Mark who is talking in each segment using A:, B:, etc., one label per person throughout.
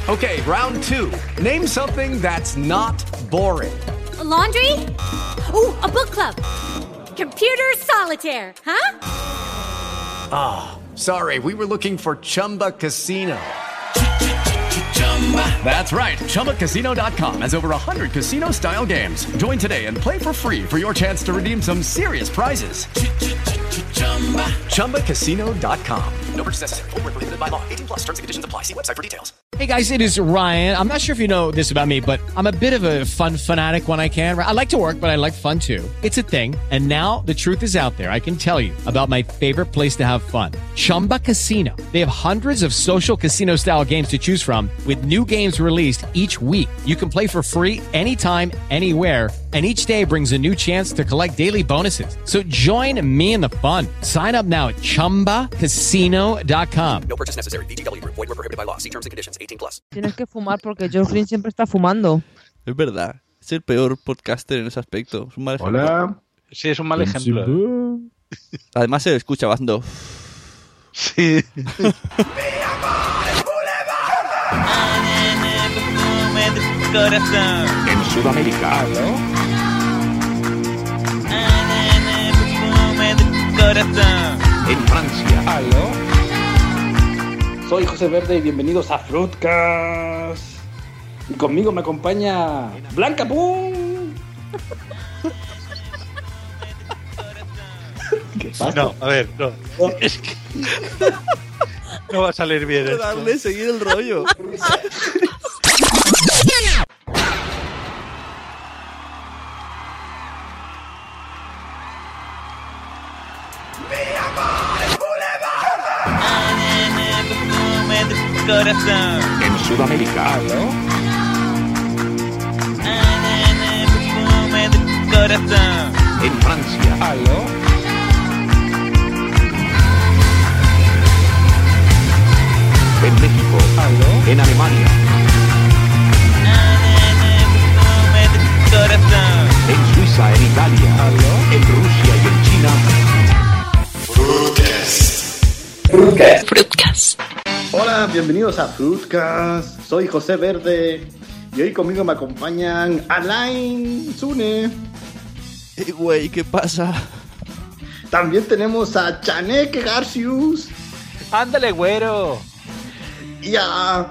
A: Okay, round 2. Name something that's not boring.
B: A laundry? Ooh, a book club. Computer solitaire, huh?
A: Ah, sorry, we were looking for Chumba Casino. That's right, ChumbaCasino.com has over 100 casino-style games. Join today and play for free for your chance to redeem some serious prizes. ChumbaCasino.com. No purchase necessary. Void where prohibited by law. 18+ terms and conditions apply. See website for details.
C: Hey guys, it is Ryan. I'm not sure if you know this about me, but I'm a bit of a fun fanatic when I can. I like to work, but I like fun too. It's a thing. And now the truth is out there. I can tell you about my favorite place to have fun. Chumba Casino. They have hundreds of social casino style games to choose from with new games released each week. You can play for free anytime, anywhere. And each day brings a new chance to collect daily bonuses. So join me in the fun. Sign up now at ChumbaCasino.com.
A: No purchase necessary. VGW Group. Void where prohibited by law. See terms and conditions. 18+.
D: Tienes que fumar porque George Green siempre está fumando.
E: Es verdad. Es el peor podcaster en ese aspecto. Es un mal ejemplo.
F: Hola.
G: Sí, es un mal ejemplo.
E: Además se escucha bastante.
G: Sí.
F: En Sudamérica. En Francia.
H: Soy José Verde y bienvenidos a Fruitcast. Y conmigo me acompaña Blanca Pum. ¿Qué pasa?
G: No, a ver, no. Es que no va a salir bien esto.
E: Darle, seguir el rollo.
F: En Sudamérica. En Francia. En México. En Alemania. En Suiza, en Italia. En Rusia y en China.
H: Fruitcast. Hola, bienvenidos a Fruitcast. Soy José Verde y hoy conmigo me acompañan Alain Zune.
E: Güey, ¿qué pasa?
H: También tenemos a Chanek Garcius
G: ¡Ándale, güero!
H: y a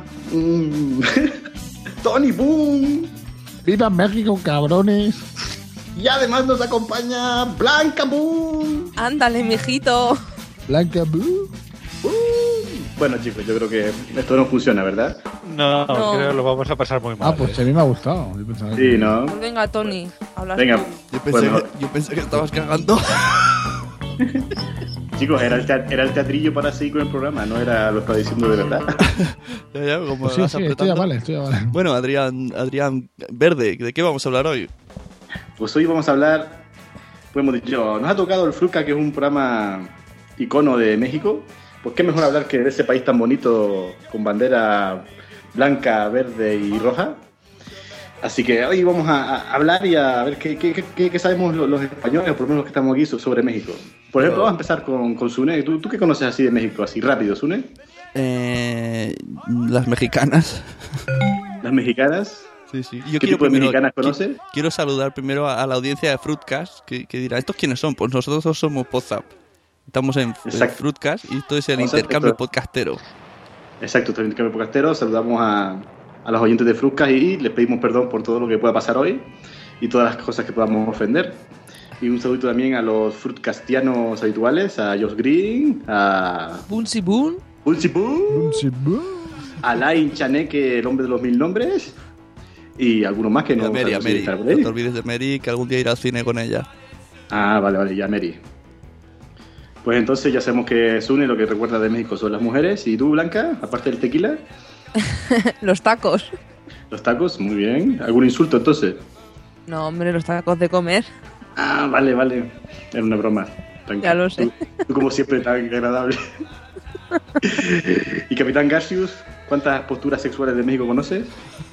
H: Tony Boom.
I: ¡Viva México, cabrones!
H: Y además nos acompaña Blanca Boom.
D: Ándale, mijito.
I: Blanca Blue.
H: Bueno, chicos, yo creo que esto no funciona, ¿verdad?
G: No,
D: No.
G: creo que lo vamos a pasar muy mal.
I: Ah, pues a mí me ha gustado. Yo pensaba
H: Sí, ¿no?
D: Pues venga, Tony, hablas
H: Venga,
D: tú.
E: Yo pensé que estabas cagando.
H: chicos, era el teatrillo para seguir con el programa, no era lo que estaba diciendo de verdad.
E: Ya, como
I: Pues sí,
E: vas
I: esto ya
E: apretando.
I: vale, esto ya vale.
E: Bueno, Adrián Verde, ¿de qué vamos a hablar hoy?
H: Pues hoy vamos a hablar, pues hemos dicho, nos ha tocado el Fruitcast, que es un programa icono de México. Pues qué mejor hablar que de ese país tan bonito con bandera blanca, verde y roja. Así que hoy vamos a hablar y a ver qué sabemos los españoles, o por lo menos los que estamos aquí, sobre México. Por ejemplo, vamos a empezar con Sune. ¿Tú qué conoces así de México? Así rápido, Sune.
E: Las mexicanas.
H: ¿Las mexicanas?
E: Sí, sí.
H: ¿Qué tipo de mexicanas conoces?
E: Quiero saludar primero a la audiencia de Fruitcast, que dirá, ¿estos quiénes son? Pues nosotros somos Podzap. Estamos en
H: Exacto.
E: Fruitcast y esto es el
H: Exacto.
E: intercambio podcastero.
H: Exacto, esto es el intercambio podcastero. Saludamos a los oyentes de Fruitcast y les pedimos perdón por todo lo que pueda pasar hoy y todas las cosas que podamos ofender. Y un saludito también a los fruitcastianos habituales, a Josh Green, a
D: Bunsi Boon.
H: Bunsi Boon, a Alain Chaneque, el hombre de los 1000 nombres, y algunos más que no
E: a Mary,
H: sabemos si estar por ahí.
E: no te olvides de Mary, que algún día irá al cine con ella.
H: Ah, vale, ya Mary. Pues entonces ya sabemos que Sune lo que recuerda de México son las mujeres. ¿Y tú, Blanca, aparte del tequila?
D: Los tacos.
H: Los tacos, muy bien. ¿Algún insulto entonces?
D: No, hombre, los tacos de comer.
H: Ah, vale. Era una broma. Tranquilo.
D: Ya lo sé.
H: Tú como siempre, tan agradable. ¿Y Capitán Garcius, cuántas posturas sexuales de México conoces?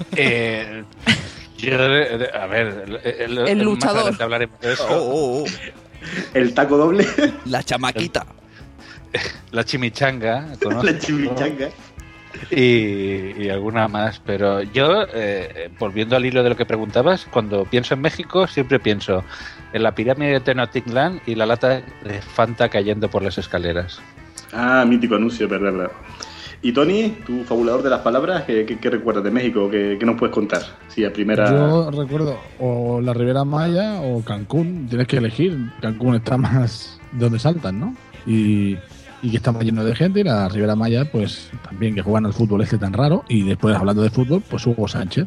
G: A ver,
D: El luchador.
G: Más adelante hablaremos de eso.
H: El taco doble.
E: La chamaquita.
G: La chimichanga.
H: La chimichanga.
G: y alguna más. Pero yo, volviendo al hilo de lo que preguntabas, cuando pienso en México siempre pienso en la pirámide de Tenochtitlán y la lata de Fanta cayendo por las escaleras.
H: Ah, mítico anuncio, verdad. Y Tony, tu fabulador de las palabras, ¿qué recuerdas de México? ¿Qué nos puedes contar? Sí, a primera...
I: Yo recuerdo o la Riviera Maya o Cancún. Tienes que elegir. Cancún está más donde saltan, ¿no? Y que está más lleno de gente. Y la Riviera Maya, pues también, que juegan al fútbol tan raro. Y después, hablando de fútbol, pues Hugo Sánchez.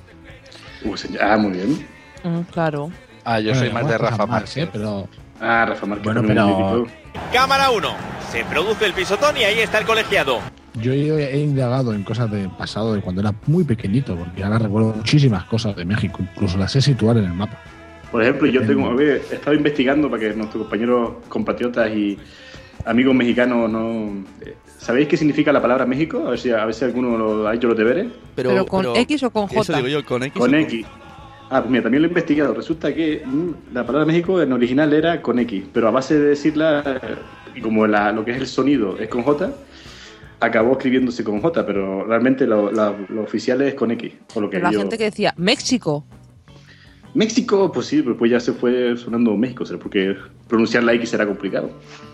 H: Muy bien.
D: Claro.
G: Yo soy más de Rafa Márquez.
I: Pero...
H: Rafa Márquez.
I: Bueno, pero...
J: Cámara 1. Se produce el pisotón y ahí está el colegiado.
I: Yo he indagado en cosas del pasado, de cuando era muy pequeñito, porque ahora recuerdo muchísimas cosas de México, incluso las sé situar en el mapa.
H: Por ejemplo, yo he estado investigando para que nuestros compañeros, compatriotas y amigos mexicanos no... ¿Sabéis qué significa la palabra México? A ver si alguno ha hecho los deberes.
D: ¿Pero con X o con J?
E: Eso digo yo, con X.
H: Con X. Pues mira, también lo he investigado. Resulta que la palabra México en original era con X, pero a base de decirla, y como lo que es el sonido es con J, acabó escribiéndose con J, pero realmente lo oficial es con X. Por lo que
D: la gente que decía México.
H: México, pues sí, pues ya se fue sonando México, porque pronunciar la X era complicado.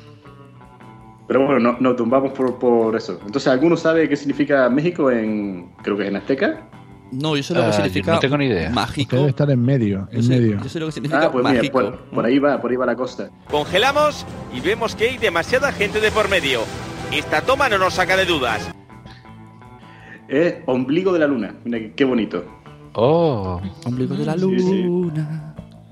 H: Pero bueno, nos tumbamos por eso. Entonces, ¿alguno sabe qué significa México creo que es en azteca?
E: No, yo sé lo que significa.
G: No tengo ni idea.
E: Mágico.
I: Debe estar en medio.
E: Yo sé lo que significa
H: pues
E: mágico.
H: Mira, por ahí va la costa.
J: Congelamos y vemos que hay demasiada gente de por medio. Esta toma no nos saca de dudas.
H: Es ombligo de la luna. Mira qué bonito.
G: Oh,
E: ombligo de la luna.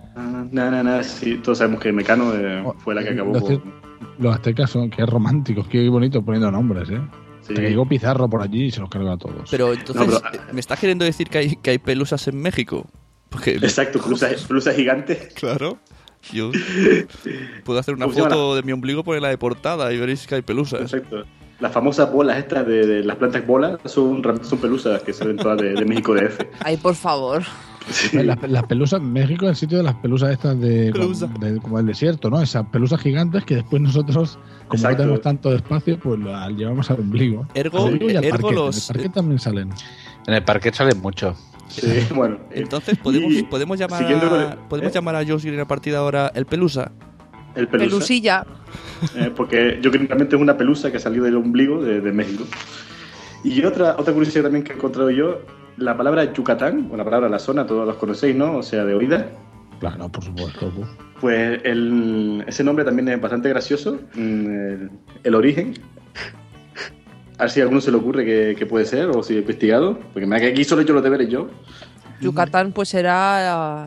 H: Sí, todos sabemos que Mecano fue la que acabó
I: Los aztecas son, qué románticos, qué bonito poniendo nombres, Sí. Que llegó Pizarro por allí y se los cargó a todos.
E: Pero entonces, ¿me estás queriendo decir que hay pelusas en México? Porque...
H: Exacto, pelusas gigantes.
E: Claro. Yo puedo hacer una foto de mi ombligo, ponerla de portada y veréis que hay pelusas.
H: Exacto. Las famosas bolas estas de las plantas bolas son pelusas que salen todas de México DF.
D: Ay, por favor.
I: Sí. Las pelusas, México es el sitio de las pelusas estas como el desierto, ¿no? Esas pelusas gigantes que después nosotros, como no tenemos tanto espacio, pues las llevamos al ombligo.
E: Ergo
I: y al parquet. En el parquet también salen.
G: En el parquet salen mucho.
H: Sí, bueno.
E: Entonces, ¿podemos llamar a Josh Green a partir de ahora el pelusa?
H: El pelusa.
D: Pelusilla.
H: Porque yo creo que realmente es una pelusa que ha salido del ombligo de México. Y otra curiosidad también que he encontrado yo, la palabra Yucatán, o la palabra la zona, todos los conocéis, ¿no? O sea, de oída.
I: Claro, por supuesto.
H: Pues ese nombre también es bastante gracioso. El origen. A ver si a alguno se le ocurre que puede ser, o si he investigado. Porque me da que aquí solo he hecho los deberes yo.
D: Yucatán, pues será...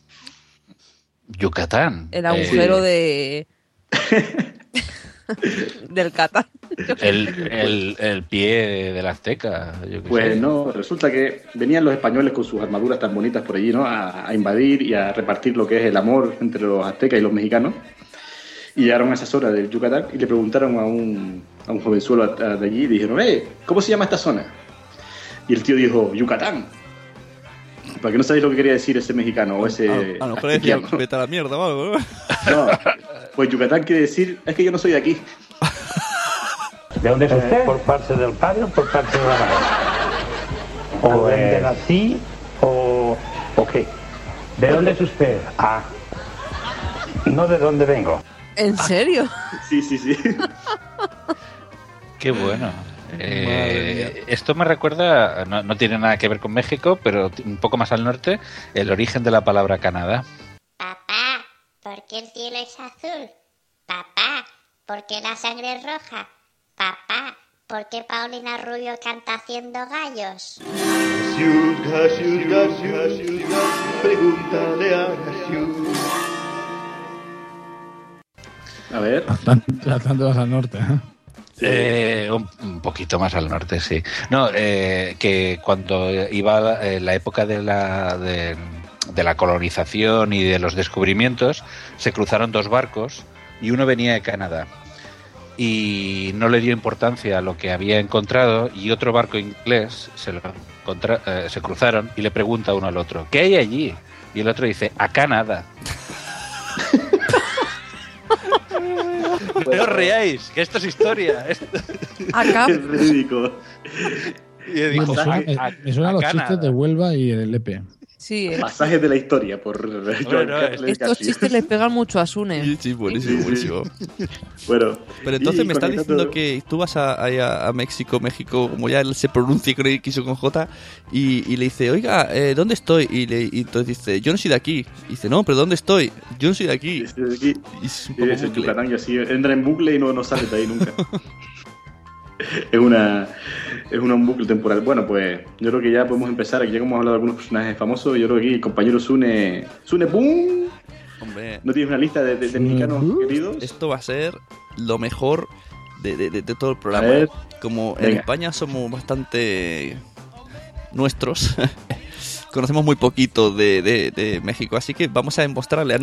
G: Yucatán.
D: El agujero de... del Catán.
G: El pie del azteca.
H: Pues no, resulta que venían los españoles con sus armaduras tan bonitas por allí, ¿no? A invadir y a repartir lo que es el amor entre los aztecas y los mexicanos. Y llegaron a esa zona del Yucatán y le preguntaron a un jovenzuelo de allí y dijeron, ¿cómo se llama esta zona? Y el tío dijo, Yucatán. Para que no sabéis lo que quería decir ese mexicano o ese...
E: A lo mejor decía, vete a la mierda o algo, ¿no?
H: No, pues Yucatán quiere decir, es que yo no soy de aquí.
K: ¿De dónde es usted? ¿Por parte del padre o por parte de la madre? ¿O dónde nací o qué? ¿De dónde es usted? No de dónde vengo.
D: ¿En serio?
H: Sí.
G: Qué bueno. Esto me recuerda, no tiene nada que ver con México, pero un poco más al norte, el origen de la palabra Canadá.
L: Papá, ¿por qué el cielo es azul? Papá, ¿por qué la sangre es roja? Papá, ¿por qué Paulina Rubio canta haciendo gallos?
M: Pregúntale a Gasiu.
H: A ver.
I: Bastante más al norte,
G: un poquito más al norte, sí. No, que cuando iba la época de la colonización y de los descubrimientos, se cruzaron dos barcos y uno venía de Canadá y no le dio importancia a lo que había encontrado, y otro barco inglés se cruzaron y le pregunta uno al otro, ¿qué hay allí? Y el otro dice, acá nada. No os reáis, que esto es historia.
D: Acá.
H: Es ridículo.
G: Y dijo,
I: Me suenan los chistes de Huelva y el Lepe.
D: Sí,
H: Pasajes de la historia por
D: estos chistes le pegan mucho a Sune.
E: Sí, buenísimo, buenísimo.
H: Bueno,
E: pero entonces
H: y
E: me estás
H: conectando-
E: diciendo que tú vas a México, como ya él se pronuncia con X o con J, y le dice, oiga, ¿dónde estoy? Y entonces dice, yo no soy de aquí. Y dice, no, pero ¿dónde estoy? Yo no soy de aquí.
H: Desde aquí.
E: Y es un poco
H: Es el
E: bucle.
H: Yucatán y así entra en bucle y no sale de ahí nunca. es un bucle temporal. Bueno, pues yo creo que ya podemos empezar. Aquí ya hemos hablado de algunos personajes famosos. Yo creo que aquí el compañero Sune ¡pum!
E: Hombre,
H: ¿No tienes una lista de mexicanos queridos?
E: esto va a ser lo mejor de todo el
H: A
E: programa.
H: ver.
E: Como en
H: Venga.
E: España somos bastante nuestros, conocemos muy poquito de México, así que vamos a mostrarle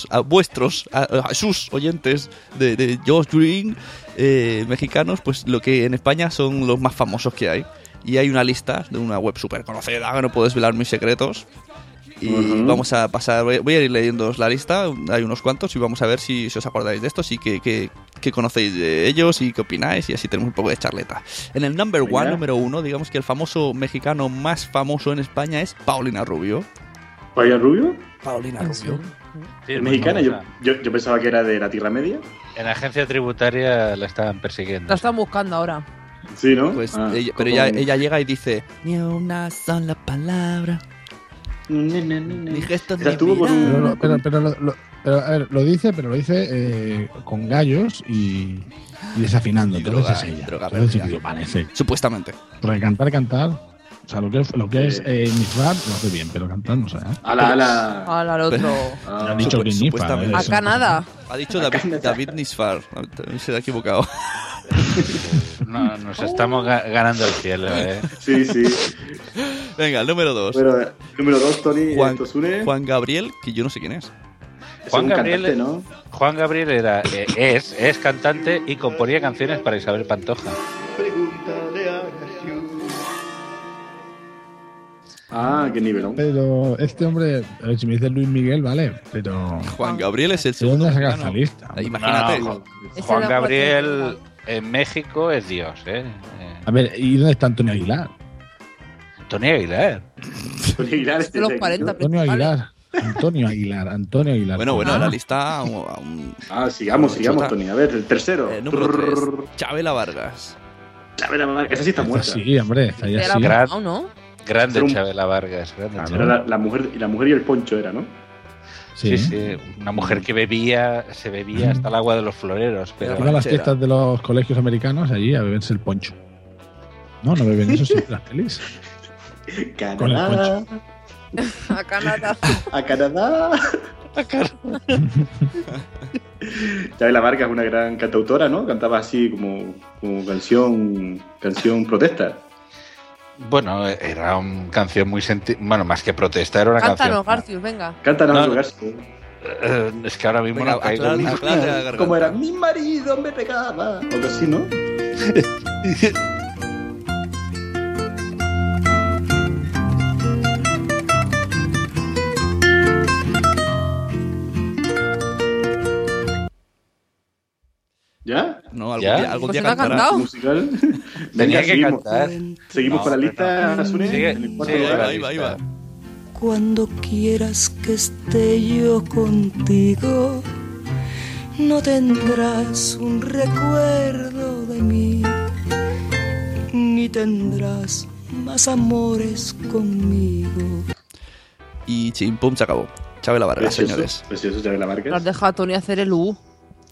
E: a sus oyentes de Josh Green, mexicanos, pues lo que en España son los más famosos que hay. Y hay una lista de una web súper conocida, que no puedo desvelar mis secretos. Y vamos a pasar, voy a ir leyendo la lista, hay unos cuantos, y vamos a ver si os acordáis de estos y qué conocéis de ellos y qué opináis, y así tenemos un poco de charleta. En el número 1, digamos que el famoso mexicano más famoso en España es Paulina Rubio.
H: ¿Paulina Rubio?
E: Paulina Rubio.
G: Sí,
H: ¿Es
G: muy
H: mexicana?
G: famosa.
H: Yo pensaba que era de la Tierra Media.
G: En la agencia tributaria la estaban persiguiendo.
D: La están buscando ahora.
H: Sí, ¿no?
E: Pues
H: Ah,
E: pero
H: como-
E: ella llega y dice, ni una sola palabra. Ni gesto
H: Esa
E: ni
H: estuvo con
E: mirada.
H: un...
I: Pero, a ver, lo dice con gallos y desafinando.
E: Y
I: Entonces
E: droga,
I: es ella.
E: droga
I: Entonces
E: perdida.
I: digo, vale, sí.
E: Supuestamente.
I: Porque cantar. O sea, lo que es Nifar lo hace bien, pero cantar no sé.
H: Ala.
D: Al otro.
I: Han dicho que Nifar.
E: supuestamente.
D: Acá nada.
E: Ha dicho David Nisfar. Se ha equivocado.
G: No, nos estamos ganando el cielo, ¿eh?
H: Sí, sí.
E: Venga, el número 2.
H: Bueno, número 2, Tony
E: Juan,
H: Tosune.
E: Juan Gabriel, que yo no sé quién es.
H: Es
G: Juan
H: un
G: Gabriel,
H: cantante, ¿no?
G: Juan Gabriel es cantante y componía canciones para Isabel Pantoja.
H: Ah, qué nivelón.
I: Pero este hombre, a ver, si me dice Luis Miguel, vale, pero.
E: Juan Gabriel es el
I: ¿De
E: segundo
I: dónde sacas esta
E: mexicano.
I: lista?
E: Imagínate.
G: No,
D: Ese
G: Juan
D: era
G: Gabriel en México es Dios, ¿eh?
I: A ver, ¿y dónde está Antonio Aguilar?
G: Tony Aguilar.
H: Tony Aguilar,
D: De los 40
I: Antonio
D: principales.
I: Aguilar. Antonio Aguilar.
E: Bueno,
I: Ah,
E: la lista.
H: Sigamos,
E: Chuta.
H: Tony. A ver, el tercero.
E: Número 3. Chabela Vargas.
H: Chabela Vargas, esa sí está muerta.
I: Sí, hombre, está ya
D: Era
I: así.
D: morado, ¿no?
G: Grande
H: Era un-
G: Chabela Vargas. Grande
I: Claro.
G: Chabela.
H: Era la mujer y el poncho era, ¿no?
G: Sí, sí. Una mujer que se bebía hasta el agua de los floreros. Pero
I: Iba a las
E: ranchera.
I: fiestas de los colegios americanos allí a beberse el poncho. No beben eso siempre las pelis. Con el
H: Canadá.
D: Acá nada.
H: A Canadá. Chabela Vargas es una gran cantautora, ¿no? Cantaba así como canción protesta.
G: bueno, era una canción muy bueno, más que protesta, era una
D: Cántanos,
G: canción.
D: Garcius, venga.
H: Cántanos
G: No,
H: algo,
G: no.
H: García.
G: Es que ahora mismo
E: Venga,
G: no caigo.
E: aclárate la garganta.
H: Como era, mi marido me pegaba. Algo así, ¿no? ¿Ya?
E: No, algún
G: ¿Ya?
E: día, algún
D: Pues
E: día
D: no ha
E: cantará.
D: cantado.
H: Musical.
G: Tenía
H: Venga,
G: que
H: seguimos.
G: cantar.
H: Seguimos
G: No,
H: con la
G: hombre,
H: lista,
G: no.
H: Sune.
G: Sigue,
H: En el cuarto
G: sigue
H: lugar.
G: la
E: Ahí va, ahí va.
G: lista.
M: Cuando quieras que esté yo contigo, no tendrás un recuerdo de mí, ni tendrás más amores conmigo.
E: Y chim, pum, se acabó. Chabela Vargas,
H: Precioso,
E: señores.
H: precioso, Chabela
D: Lo has
H: Vargas.
D: dejado a Tony hacer el U.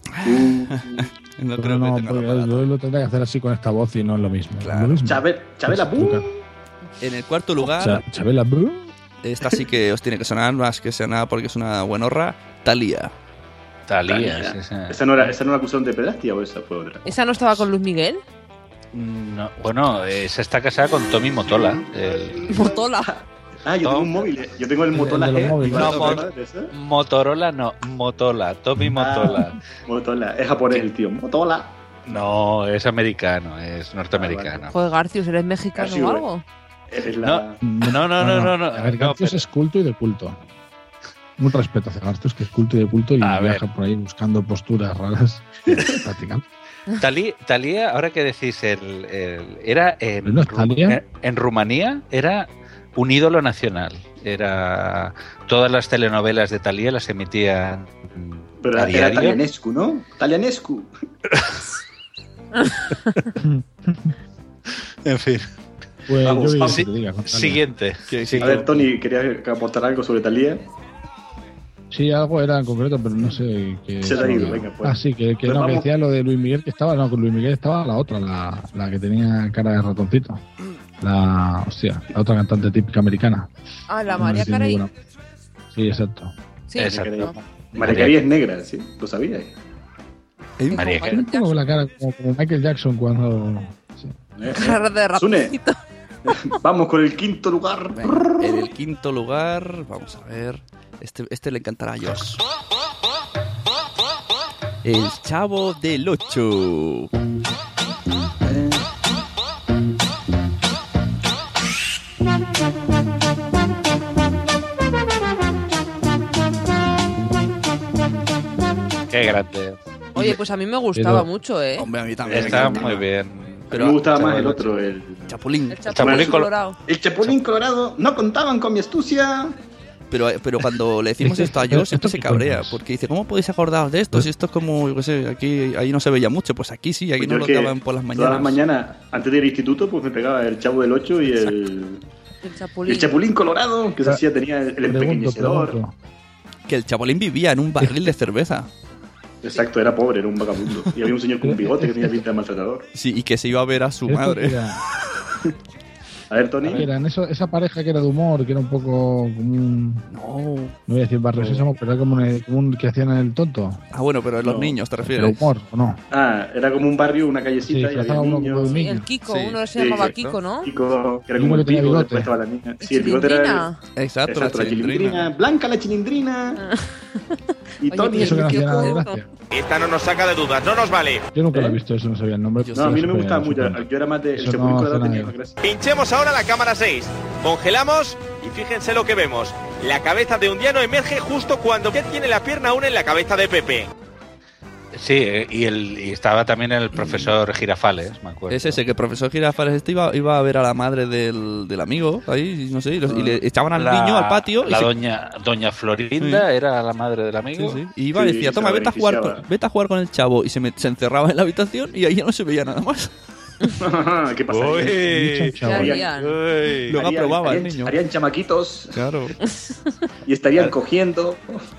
E: No
I: Pero
E: creo
I: no,
E: que tenga
I: porque
E: la
I: yo lo tendría que hacer así con esta voz y no es lo mismo.
E: Claro.
I: ¿No es lo mismo?
H: Chabela, ¡pum!
E: En el cuarto lugar,
I: Chabela Bru.
E: esta sí que os tiene que sonar más que sea nada porque es una buenorra. Thalía.
G: Talía. sí, sí.
H: ¿Esa no la acusaron de pedastia o esa fue otra?
D: ¿Esa no estaba con Luis Miguel?
G: No, bueno, se está casada con Tommy Motola.
D: Motola.
H: Ah, yo tengo un móvil. Yo tengo el Motola
I: de los
H: G.
I: móviles.
G: No,
H: ¿Verdad? ¿De esa?
G: Motorola no, Motola, Tommy Motola.
H: Motola. Es japonés el tío. Motola.
G: No, es americano, es norteamericano.
D: Joder, Garcius, ¿eres mexicano
H: Casi,
D: o
H: güey.
D: algo?
H: Es la...
G: No, no, no, no, no.
I: A ver,
G: no,
I: Garcius es culto y de culto. Un respeto hacia Gartos, que es culto y de culto, y viaja por ahí buscando posturas raras. Practicando.
G: Thalía, ahora que decís, era en Rumanía, era un ídolo nacional. Era todas las telenovelas de Thalía las emitían
H: pero
G: a diario.
H: Era Talianescu, ¿no? Talianescu.
G: En fin.
I: Pues
H: vamos,
I: yo
H: vamos.
I: que te diga,
G: Siguiente.
H: A ver, Tony, ¿querías aportar algo sobre Thalía?
I: Sí, algo era en concreto, pero no sé qué.
H: Se te ha ido, venga, pues.
I: Ah, sí, que
H: Pues
I: no, que
H: vamos.
I: decía lo de Luis Miguel, que estaba, no, con Luis Miguel estaba la otra, la que tenía cara de ratoncito. La otra cantante típica americana.
D: Ah, la
I: No
D: María
I: tiene
D: Carey.
I: ninguna- Sí, exacto.
D: Sí,
G: Exacto.
H: María Carey es negra, ¿sí? ¿Lo sabías?
G: María
I: Tiene un poco la cara como Michael Jackson cuando... Sí.
D: Cara de
H: Sune,
D: ratoncito.
H: vamos con el quinto lugar.
E: Venga, en el quinto lugar, vamos a ver. Este le encantará a Josh. El Chavo del Ocho.
G: Qué grande.
D: Oye, pues a mí me gustaba
I: Pero-
D: mucho, ¿eh?
E: Hombre, a mí también.
G: Está
E: me
G: muy
E: encanta.
G: bien.
H: Pero me gustaba más el otro, el
E: Chapulín.
D: El Chapulín Colorado.
H: El Chapulín Colorado. No contaban con mi astucia.
E: Pero cuando le decimos esto a Josh, siempre se cabrea. Porque dice, ¿cómo podéis acordaros de esto? Si esto es como, yo qué sé, ahí no se veía mucho. Pues aquí sí, aquí
H: Pues
E: no
H: yo
E: lo
H: es que
E: daban por las
H: Todas las
E: mañanas.
H: mañanas, antes de ir al instituto, pues me pegaba el Chavo del 8 y
D: El Chapulín.
H: el Chapulín Colorado, que se hacía, tenía el empequeñecedor.
I: Pregunto.
E: Que el Chapulín vivía en un barril de cerveza.
H: Exacto, era pobre, era un vagabundo. Y había un señor con un bigote que tenía pinta de maltratador.
E: Sí, y que se iba a ver a su
I: Esto
E: madre.
I: era-
H: A ver, Tony.
I: Eran esa pareja que era de humor, que era un poco como un...
E: No.
I: No voy a decir Barrio Sésamo, pero era como un que hacían en el tonto.
E: Ah, bueno, pero los
H: No.
E: niños, ¿te
I: Pero
E: refieres?
I: humor, ¿o no?
H: Ah, era como un barrio, una
I: Sí,
H: callecita y había
I: trazaba uno como
H: niños.
I: de
D: Sí,
I: niño.
D: el Kiko,
E: Sí.
D: uno se
H: Sí,
D: llamaba
H: exacto.
D: Kiko, ¿no?
H: Kiko, que era
I: Kiko
H: como un
I: que tenía
H: pico,
I: bigote.
H: después estaba la niña. Sí, el bigote era...
D: Chilindrina.
E: Exacto,
H: Exacto, la chilindrina. Blanca la chilindrina. Y
D: Oye,
H: Tony
I: Y eso que
H: el
I: no hacía nada de
H: Kiko.
I: gracia.
J: Esta no nos saca de dudas, no nos vale.
I: Yo nunca lo
H: ¿Eh?
I: he visto, eso no sabía el nombre.
H: No, a mí no me gustaba mucho.
I: Supongo.
H: Yo era más de... El
I: Eso
H: Chapulín
I: no
H: Colorado
I: hace
H: tenía
I: nada.
H: más gracia.
J: Pinchemos ahora la cámara 6. Congelamos y fíjense lo que vemos. La cabeza de un diano emerge justo cuando ya tiene la pierna aún en la cabeza de Pepe.
G: Sí, y estaba también el profesor Girafales, me acuerdo.
E: Es ese, que el profesor Girafales iba a ver a la madre del amigo, ahí, no sé, y le echaban al niño al patio.
G: La
E: y
G: doña Florinda era la madre del amigo.
E: Sí, sí. Y iba y
H: Sí,
E: decía,
H: se
E: toma,
H: la
E: vete a jugar con el chavo. Y se encerraba en la habitación y ahí ya no se veía nada más.
H: ¿Qué pasa?
G: Uy.
D: ¿Qué
H: Harían-
D: harían?
G: Uy.
E: Luego aprobaba el
H: harían-
E: niño.
H: Harían chamaquitos
E: Claro.
H: y estarían cogiendo.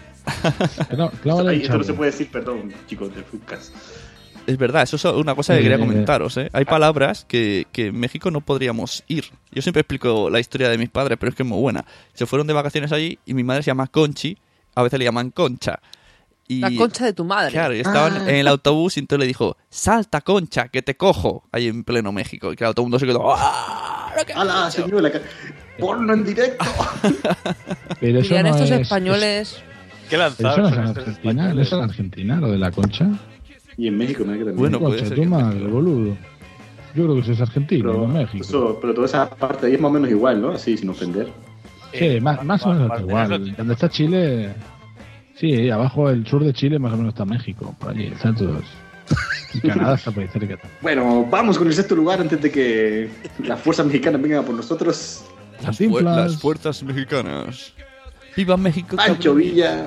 I: Clávale el
H: Esto no se
I: chavo.
H: puede decir, perdón, chicos de Fucas.
E: Es verdad, eso es una cosa que quería comentaros, ¿eh? Hay palabras que en México no podríamos ir. Yo siempre explico la historia de mis padres, pero es que es muy buena. Se fueron de vacaciones allí y mi madre se llama Conchi, a veces le llaman Concha. Y,
D: La concha de tu madre.
E: claro, y estaban en el autobús y entonces le dijo, salta Concha, que te cojo, ahí en pleno México. Y claro, todo el mundo se quedó, ¡ah! ¿Qué has
H: ¡Hala,
E: hecho?".
H: señora! ¡Porno en directo!
I: Pero eso
D: Dirían
I: no
D: estos
I: es-
D: españoles.
G: Qué
I: Pero eso
G: lanzados
I: no es
G: son
I: en
G: estos
I: Argentina,
G: españoles.
I: ¿no es en Argentina lo de la concha?
H: Y en México, ¿no? Que también.
E: Bueno, puede
I: Concha,
E: ser
I: tu
E: que-
I: madre, boludo. Yo creo que eso es argentino, no México.
H: Pero toda esa parte ahí es más o menos igual, ¿no? Así, sin ofender.
I: Sí, más o menos
G: más
I: igual.
G: o menos.
I: Donde está Chile, sí, abajo el sur de Chile más o menos está México, por allí, están todos. Y Canadá está por ahí cerca.
H: Bueno, vamos con el sexto lugar antes de que las fuerzas mexicanas vengan a por nosotros.
E: Las fuerzas mexicanas. ¡Viva México!
H: Pancho Villa.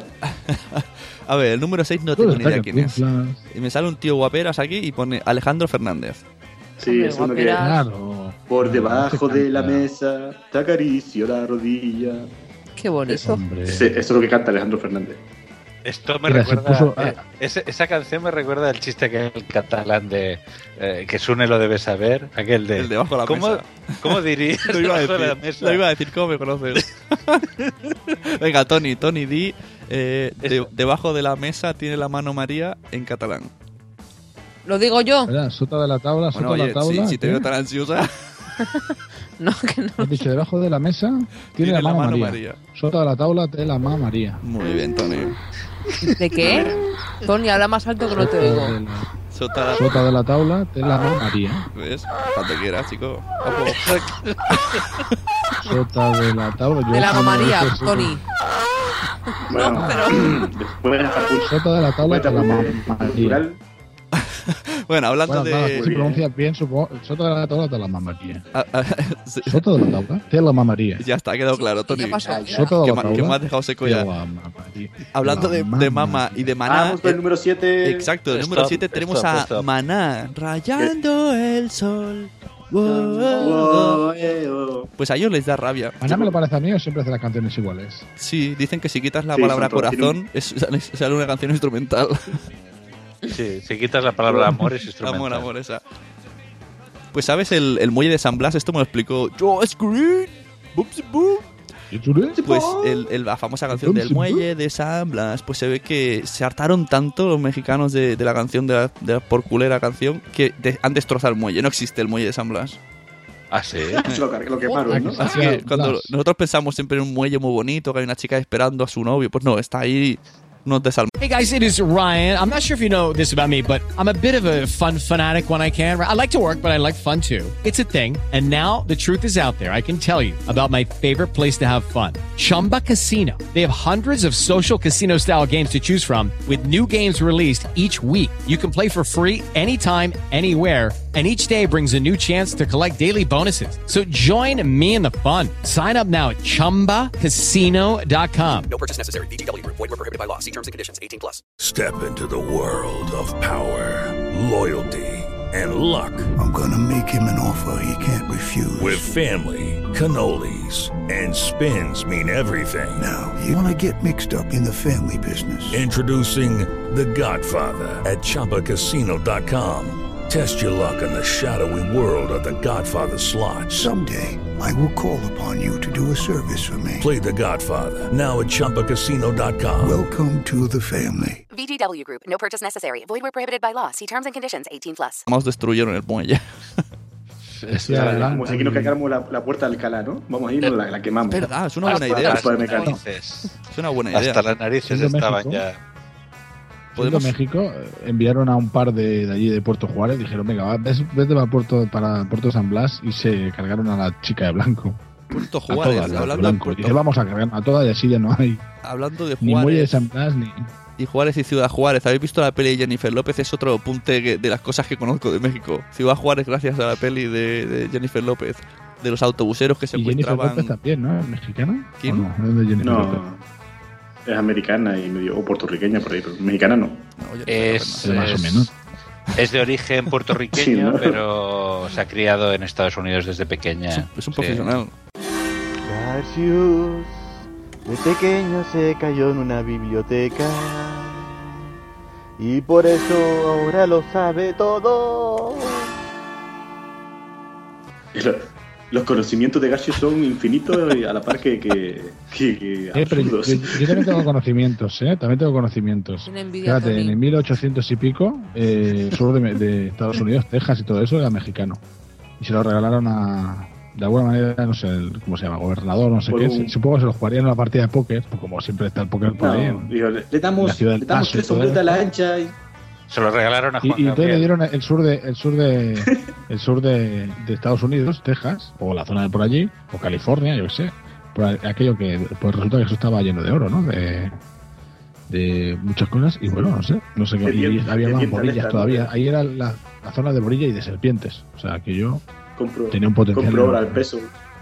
E: A ver, el número 6 no tengo ni idea quién es. Y me sale un tío guaperas aquí y pone Alejandro Fernández.
H: Sí, es uno que
I: Claro.
H: por debajo
I: Este
H: de la
I: canta.
H: mesa te acaricio la rodilla.
D: Qué bonito.
I: Hombre.
H: Eso es lo que canta Alejandro Fernández.
G: Esto me
I: Mira, se
G: recuerda.
I: puso-
G: Esa canción me recuerda al chiste que el catalán de que Sune lo debe saber. Aquel de.
E: El debajo de la
G: ¿Cómo,
E: mesa.
G: ¿Cómo dirías?
E: Lo iba a
G: debajo de la
E: decir,
G: mesa?
E: lo iba a decir, ¿cómo me conoces? Venga, Tony, di debajo de la mesa tiene la mano María en catalán.
D: ¿Lo digo yo?
I: ¿Verdad? Sota de la tabla,
E: Bueno,
I: sota de
E: oye,
I: la tabla.
E: si te
I: ¿qué?
E: veo tan ansiosa,
D: No, que no.
I: Has dicho, debajo de la mesa tiene la mano María. Sota de la tabla tiene la mano María.
E: muy bien, Tony.
D: ¿De qué? Tony, habla más alto que no te oigo.
E: Sota,
I: Sota de la tabla tiene la mano María.
E: ¿ves? Cuando quieras, chico.
I: Sota de la tabla. yo
D: De la
I: eso no
D: María,
I: lo sé,
D: Tony.
H: Bueno, después
I: Soto de la tabla te la mamaría.
H: cultural.
E: Bueno, hablando de...
I: Si pronuncias bien, supongo. Soto de la tabla te la mamaría.
E: Sí.
I: Soto de la tabla te la mamaría.
E: Ya está, ha quedado claro, Tony.
D: ¿Qué pasó?
I: Soto de la tabla
E: Que me has dejado seco
I: te
E: ya.
I: la mamaría.
E: Hablando de Mama y de Maná.
H: Vamos con el número 7.
E: Exacto, el número 7 tenemos a Maná. Rayando el sol. Pues a ellos les da rabia.
I: Maná me lo parece a mí o siempre hace las canciones iguales.
E: Sí, dicen que si quitas la
H: Sí,
E: palabra
H: son todos,
E: corazón, sale una canción instrumental.
G: Sí, si quitas la palabra amor es instrumental.
E: Amor, esa. Pues sabes, el muelle de San Blas, esto me lo explicó Josh Green. Pues la famosa canción del muelle de San Blas, pues se ve que se hartaron tanto los mexicanos de la canción, de la porculera canción, que han destrozado el muelle. No existe el muelle de San Blas.
G: Ah, sí.
H: Lo quemaron, ¿no?
E: Así que cuando nosotros pensamos siempre en un muelle muy bonito, que hay una chica esperando a su novio, pues no, está ahí unos desalmados.
C: Hey guys, it is Ryan. I'm not sure if you know this about me, but I'm a bit of a fun fanatic when I can. I like to work, but I like fun too. It's a thing. And now the truth is out there. I can tell you about my favorite place to have fun. Chumba Casino. They have hundreds of social casino style games to choose from with new games released each week. You can play for free anytime, anywhere. And each day brings a new chance to collect daily bonuses. So join me in the fun. Sign up now at ChumbaCasino.com.
A: No purchase necessary. VGW Group. Void where prohibited by law. See terms and conditions. 18+.
N: Step into the world of power, loyalty, and luck.
O: I'm gonna make him an offer he can't refuse.
N: With family, cannolis, and spins mean everything.
O: Now, you wanna get mixed up in the family business.
N: Introducing The Godfather at ChumbaCasino.com. Test your luck in the shadowy world of The Godfather slot.
O: Someday, I will call upon you to do a service for me.
N: Play The Godfather now at ChumbaCasino.com.
O: Welcome to the family.
P: VGW Group. No purchase necessary. Void where prohibited by law. See terms and conditions. 18+.
E: Más destruyeron el muelle.
H: Como si aquí nos cagáramos la puerta de Alcalá, ¿no? Vamos a ir y la quemamos.
E: Es verdad, es una buena idea. Es una buena idea.
G: Hasta las narices estaban ya.
I: En México enviaron a un par de allí de Puerto Juárez, dijeron, venga, vete para Puerto San Blas, y se cargaron a la chica de blanco.
E: Puerto Juárez,
I: hablando de Puerto... Dice, vamos a cargar a todas y así ya no hay.
E: Hablando de Juárez.
I: Ni muelle de San Blas ni...
E: Y Juárez y Ciudad Juárez. ¿Habéis visto la peli de Jennifer López? Es otro punte de las cosas que conozco de México. Ciudad Juárez, gracias a la peli de Jennifer López. De los autobuseros que secuestraban.
I: Y Jennifer López también, ¿no? ¿Es mexicana?
E: ¿Quién?
H: No, es americana y medio o puertorriqueña por ahí, pero mexicana no.
G: Es
I: más o menos.
G: Es de origen puertorriqueño,
H: Sí, ¿no?
G: pero se ha criado en Estados Unidos desde pequeña.
E: Es un profesional.
Q: Garcius de pequeño se cayó en una biblioteca y por eso ahora lo sabe todo.
H: Los conocimientos de Garcius son infinitos a la par que absurdos.
I: Yo también tengo conocimientos, También tengo conocimientos.
D: Una envidia,
I: Fíjate, en el 1800 y pico, el sur de Estados Unidos, Texas y todo eso era mexicano. Y se lo regalaron de alguna manera, no sé cómo se llama, gobernador, no sé qué. Supongo que se lo jugarían en una partida de póker, como siempre está el póker por ahí.
H: Digo, le damos 3 sombreros a la ancha y...
G: Se lo regalaron a Juan
I: Y entonces
G: Gabriel.
I: le dieron el sur de Estados Unidos, Texas, o la zona de por allí, o California, yo qué sé. Por aquello que, pues resulta que eso estaba lleno de oro, ¿no? De muchas cosas, y bueno, no sé qué. Y había más borillas todavía. Ahí era la zona de borilla y de serpientes. O sea, que yo tenía un potencial.
H: Compro ahora el peso.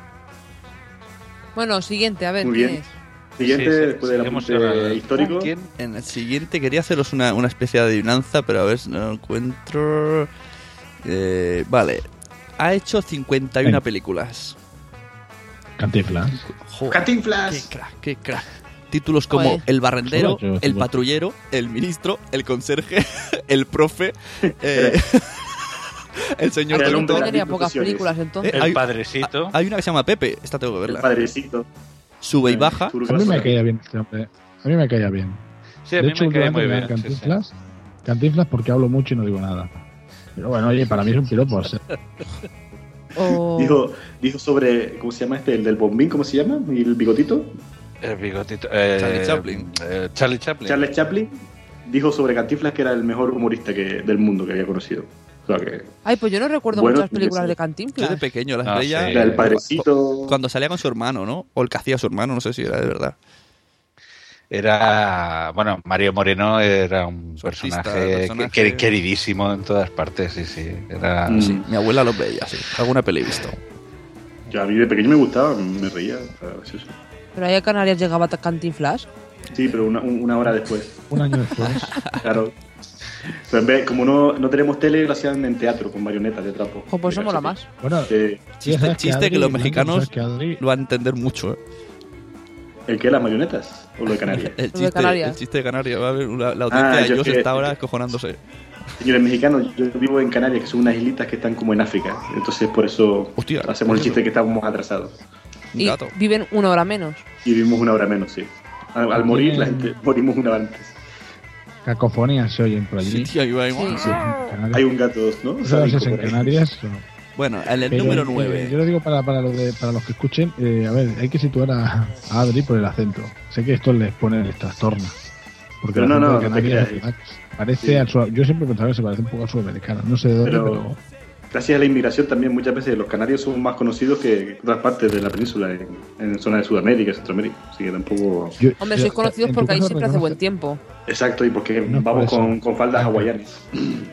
D: Bueno, siguiente, a ver,
H: Muy
D: ¿quién
H: bien.
D: es?
H: Siguiente, después del apunte histórico.
E: En el siguiente quería haceros una especie de adivinanza, pero a ver si no lo encuentro. Vale. Ha hecho 51 películas.
I: Cantinflas.
E: Joder,
H: Cantinflas.
E: Qué crack. Títulos como
D: Joder.
E: El Barrendero,
I: Joder.
E: El Patrullero, El Ministro, El Conserje, El Profe, El Señor
H: El
E: Tonto.
H: hombre
D: Yo
H: de
D: tenía
H: las
D: pocas
H: profesiones.
D: películas entonces.
G: El Padrecito.
E: Hay una que se llama Pepe, esta tengo que
H: El
E: verla.
H: padrecito.
E: Sube y baja.
I: A mí me caía bien este hombre. A mí me caía bien.
G: Sí, a
I: De
G: mí
I: hecho,
G: me cae muy
I: últimamente
G: bien.
I: me
G: sí,
I: da Cantinflas porque hablo mucho y no digo nada. Pero bueno, oye, para mí es un piropo.
H: Dijo sobre, ¿cómo se llama el del bombín? ¿Cómo se llama? ¿Y el bigotito?
G: El bigotito.
E: Charlie Chaplin.
G: Charlie Chaplin.
H: Charles Chaplin dijo sobre Cantinflas que era el mejor humorista del mundo que había conocido. O sea que...
D: Ay, pues yo no recuerdo
H: Bueno,
D: muchas películas
H: sí.
D: de
E: Yo
D: Cantinflas.
E: de pequeño, la
G: Ah,
E: estrella.
G: sí.
H: El padrecito.
E: Cuando salía con su hermano, ¿no? O el que hacía su hermano, no sé si era de verdad.
G: era, bueno, Mario Moreno era un
E: Artista,
G: personaje queridísimo en todas partes, sí. Era,
E: sí, mi abuela lo veía, sí. Alguna peli he visto.
H: Yo a mí de pequeño me gustaba, me reía. Gracioso.
D: Pero ahí a Canarias llegaba Cantinflas.
H: Sí, pero una hora después.
I: Un año después.
H: Claro. Pero en vez, como no tenemos tele, lo hacían en teatro, con marionetas de trapo.
D: Pues eso mola más.
I: Bueno,
E: chiste que los mexicanos lo van a entender mucho, ¿eh?
H: ¿El qué? ¿Las marionetas? ¿O lo de Canarias?
E: El chiste de Canarias. Va a haber la audiencia de ellos está ahora acojonándose.
H: Señores mexicanos, yo vivo en Canarias, que son unas islitas que están como en África. Entonces por eso hacemos el chiste que estamos atrasados.
D: Y viven 1 hora menos.
H: Y vivimos 1 hora menos, sí. Al morir, la gente morimos 1 hora antes.
I: Cacofonías se oyen por allí.
E: Sí, ahí va.
H: Sí. Hay un gato, ¿no?
I: ¿Eso es en Canarias?
E: Bueno, el número 9.
I: Yo lo digo para los que escuchen. A ver, hay que situar a Adri por el acento. Sé que esto les pone el trastorno. Porque
H: pero no,
I: parece yo siempre pensaba que se parece un poco al sudamericano. No sé de dónde, pero
H: gracias a la inmigración también muchas veces los canarios son más conocidos que otras partes de la península, en zonas de Sudamérica y Centroamérica. Así que tampoco...
D: Hombre, sois conocidos porque ahí siempre hace buen tiempo.
H: Exacto, y porque vamos con faldas hawaianas.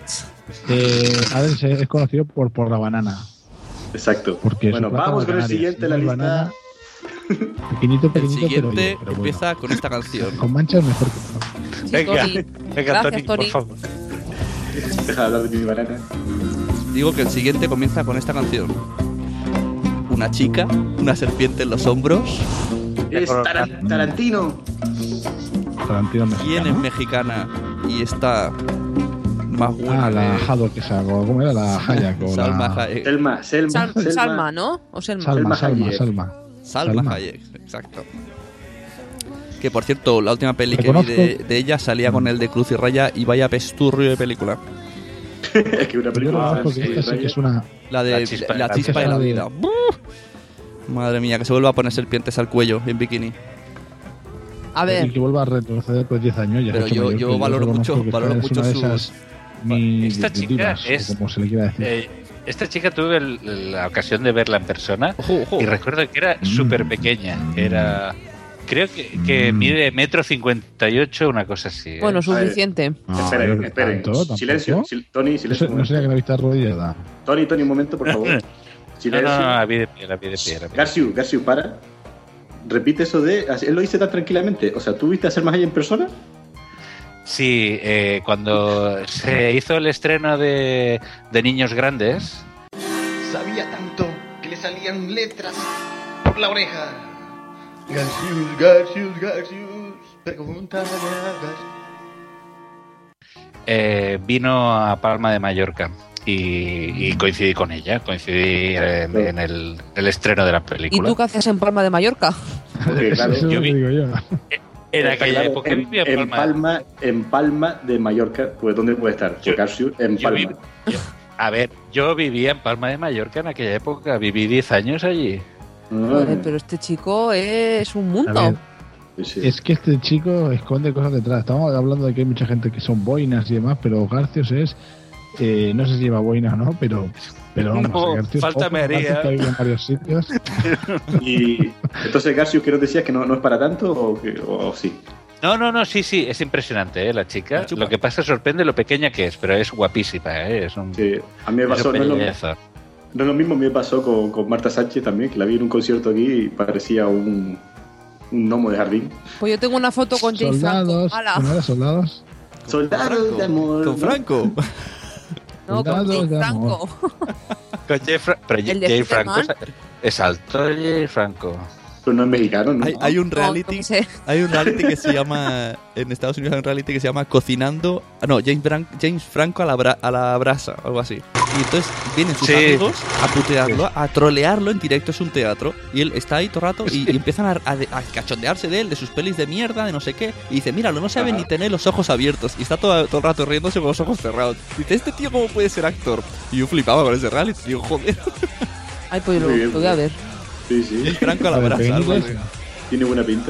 I: Adri es conocido por la banana.
H: Exacto.
I: Porque
H: bueno, vamos con el siguiente en la lista.
I: Banana, pequeñito,
E: el siguiente
I: pero
E: empieza con esta canción.
I: Con manchas mejor que
D: no.
G: Venga, Tony, por favor.
H: Deja de hablar de mi banana.
E: Digo que el siguiente comienza con esta canción. Una chica, una serpiente en los hombros.
H: Es Tarantino.
E: ¿Quién es mexicana y está más buena?
I: La Haddock, ¿cómo era? La Hayek.
D: Salma, ¿no? ¿O
I: Salma
E: Hayek, exacto. Que por cierto, la última peli que vi de ella salía con el de Cruz y Raya y vaya pesturrio de película.
H: Es que una película
I: es una...
E: La de la chispa de la vida. Madre mía, que se vuelva a poner serpientes al cuello en bikini.
D: A ver.
I: Y que vuelva a retroceder pues 10 años ya.
E: Pero yo valoro mucho sus...
G: Esta chica es...
I: como se le quiera decir.
G: Esta chica tuve la ocasión de verla en persona y recuerdo que era súper pequeña. Era... Creo que mide 1,58 m, una cosa así.
D: Bueno, suficiente.
H: Esperen. Silencio. Tony, silencio.
I: No sería que la vista arrodillada.
H: Tony, un momento, por favor. Silencio.
G: No, la vi de pie.
H: Garciu, para. Repite eso de... Él lo dice tan tranquilamente. O sea, ¿tú viste a Salma Hayek en persona?
G: Sí, cuando se hizo el estreno de Niños Grandes...
Q: Sabía tanto que le salían letras por la oreja. Garcius, pregúntale a Garcius.
G: Vino a Palma de Mallorca y coincidí con ella, en el estreno de la película.
D: ¿Y tú qué haces en Palma de Mallorca?
H: Porque, claro,
G: yo en aquella época vivía
H: en Palma de Mallorca, pues ¿dónde puede estar? Garcius, en Palma.
G: Yo vivía en Palma de Mallorca en aquella época, viví 10 años allí.
D: Joder, pero este chico es un mundo.
I: Es que este chico esconde cosas detrás. Estamos hablando de que hay mucha gente que son boinas y demás, pero Garcius es... no sé si lleva boinas o no, pero vamos,
G: no,
I: Garcius,
G: falta me haría.
I: Que hay en varios sitios.
H: Y entonces Garcius, ¿qué nos decías? ¿Que no es para tanto o sí?
G: No, sí, es impresionante, la chica. Lo que pasa sorprende lo pequeña que es, pero es guapísima,
H: Sí, a mí me pasó... No es lo mismo, me pasó con Marta Sánchez también, que la vi en un concierto aquí y parecía un gnomo de jardín.
D: Pues yo tengo una foto con James Franco.
I: ¿No era soldados?
H: Soldados de amor.
E: ¿Con Franco?
D: No, con James Franco.
G: Con James Franco es alto, James Franco.
H: Pero no es mexicano, ¿no?
E: Hay un reality, hay un reality que se llama, en Estados Unidos hay un reality que se llama Cocinando, James Franco a la brasa, algo así. Y entonces vienen sus amigos a putearlo, a trolearlo en directo, es un teatro. Y él está ahí todo el rato y empiezan a cachondearse de él, de sus pelis de mierda, de no sé qué. Y dice, míralo, no sabe ni tener los ojos abiertos. Y está todo el rato riéndose con los ojos cerrados. Dice, ¿este tío cómo puede ser actor? Y yo flipaba con ese reality, digo, joder.
D: Ay, pues lo voy a ver.
H: Sí.
E: Franco a la brasa, algo así.
H: Tiene buena pinta.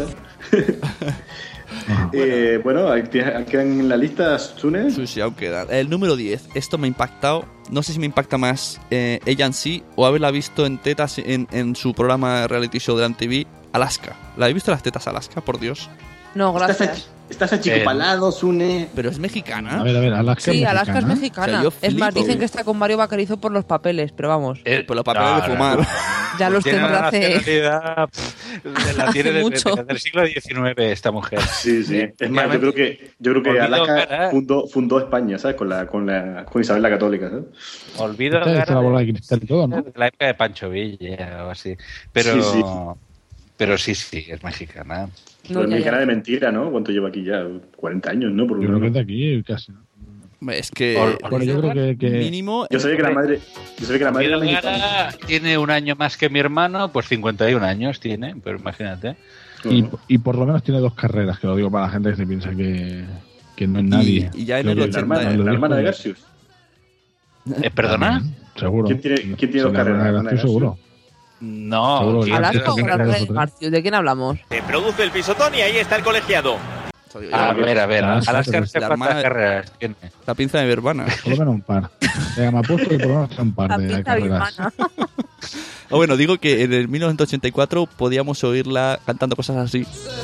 H: Bueno, ¿quedan en la lista, Sune?
E: Sí, aún quedan. El número 10. Esto me ha impactado. No sé si me impacta más ella en sí o haberla visto en tetas en su programa reality show de MTV, Alaska. ¿La habéis visto las tetas Alaska? Por Dios.
D: No, gracias.
H: Estás achicopalado, Sune.
E: Pero es mexicana.
I: A ver, Alaska
D: Sí,
I: es
D: Alaska es
I: mexicana.
D: mexicana.
E: O sea, yo
D: Es más,
E: flipo.
D: dicen que está con Mario Vaquerizo por los papeles, pero vamos.
E: Por los papeles de fumar.
D: Ya los
G: Tiene
D: tendrá
G: una
D: hace...
G: nacionalidad, la tiene
D: hace mucho.
G: desde el siglo XIX esta mujer.
H: Sí. Es más, yo creo que
G: Olvido
H: Alaska
G: cara.
H: fundó España, ¿sabes? Con Isabel la Católica, ¿sabes?
G: Olvido
I: Esta es la bola de cristal y todo, ¿no?
G: de la época de Pancho Villa o así. Pero
H: Sí.
G: pero sí, es mexicana.
H: Pero es mexicana de mentira, ¿no? ¿Cuánto lleva aquí ya? 40 años, ¿no? Por lo
I: Yo creo que
H: menos.
I: es de aquí casi. ¿no?
E: Es que
I: Bueno, yo creo que
E: mínimo.
H: Yo sabía que la madre era
G: Olvido
H: mexicana.
G: Gara tiene un año más que mi hermano, pues 51 años tiene, pero imagínate.
I: y por lo menos tiene 2 carreras, que lo digo para la gente que se piensa que no es nadie.
E: Y ya en
I: Creo
E: el
I: que
E: 80,
H: La hermana de Garcius.
G: ¿Perdona?
I: Seguro.
H: ¿Quién tiene
I: Sí,
H: 2
I: la
H: carreras?
I: hermana de
H: ¿La
I: Garcius, seguro.
G: No.
I: Seguro que
D: ¿Alaska o
I: tiene
D: Gran
I: 3 o
D: Rey
I: 3.
D: Garcius? ¿De quién hablamos?
J: Se produce el pisotón y ahí está el colegiado.
G: A ver.
I: Alaska,
G: Alaska no sé
E: la
G: cuántas
E: hermana-
G: carreras tiene.
E: La pinza de mi hermana.
I: Por lo menos un par. Venga, me apuesto que por lo menos sea un par
D: La
I: de
D: pinta
I: carreras.
D: birmana.
E: Bueno, digo que en el 1984 podíamos oírla cantando cosas así.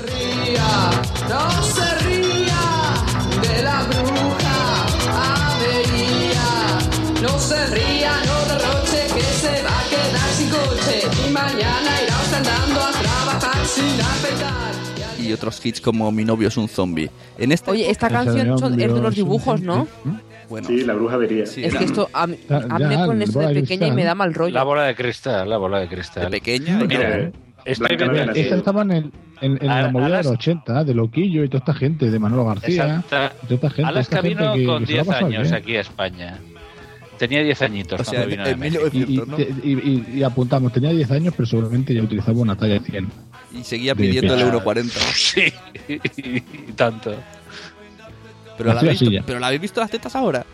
M: No se ría de la bruja avería. No se ría, no derroche, que se va a quedar sin coche. Y mañana irá usted andando a trabajar sin afeitar.
E: Y otros hits como Mi novio es un zombie. En esta
D: Oye, esta canción es de los dibujos, ¿no?
E: bueno,
H: Sí, la bruja vería.
E: sí,
D: Es
E: era
D: que esto a mí
I: Ya,
D: me ponen esto
I: bola
D: de
I: de
D: pequeña y
I: cristal.
D: me da mal rollo.
G: La bola de cristal.
E: de pequeña.
G: Mira, estoy
H: Blanca
G: viendo
H: Navidad.
I: Esta estaba en la movida de los 80, de Loquillo y toda esta gente, de Manolo García.
G: Exacta.
I: Y toda esta gente,
G: Alaska
I: esta gente
G: vino con
I: que se lo ha
G: 10
I: pasado
G: años
I: bien.
G: aquí a España. Tenía 10 añitos
E: O sea,
G: cuando vino de
E: en
G: México.
E: 1900, ¿no?
I: Y apuntamos, tenía 10 años, pero seguramente ya utilizaba una talla 100.
E: Y seguía
I: de
E: pidiendo el
I: pecho.
E: 1,40.
G: Sí, y tanto.
E: Pero
I: Nació así ya.
E: ¿la habéis visto las tetas ahora?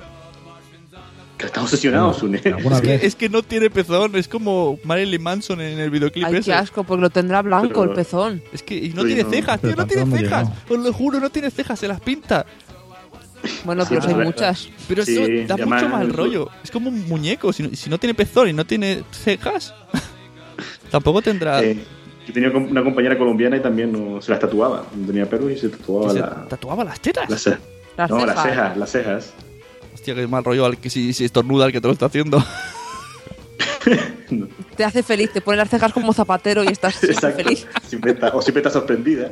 H: Que está obsesionado, Sune.
I: Alguna vez.
E: Es que no tiene pezón, es como Marilyn Manson en el videoclip
D: Ay,
E: ese.
D: qué asco, porque lo tendrá blanco
H: Pero-
D: el pezón.
E: Es que y no
H: Sí,
E: tiene
H: no,
E: cejas, tío,
I: pero
E: no tiene
I: tampoco hemos
E: cejas.
I: llegado.
E: Os lo juro, no tiene cejas, se las pinta.
D: Bueno, pero
H: Sí,
D: hay
H: pero-
D: muchas.
E: Pero
H: Sí,
E: eso da
H: y además-
E: mucho mal rollo. Es como un muñeco. Si no tiene pezón y no tiene cejas, tampoco tendrá.
H: Yo tenía una compañera colombiana y también se las tatuaba. No tenía pelo y se tatuaba
E: ¿Se
H: la,
E: tatuaba las tetas?
H: las cejas.
D: Las
H: No,
D: cejas.
H: las cejas.
E: Hostia, qué mal rollo al que si estornuda el que te lo está haciendo.
D: Te hace feliz, te pone las cejas como zapatero y estás siempre
H: Exacto.
D: feliz.
H: Siempre está sorprendida.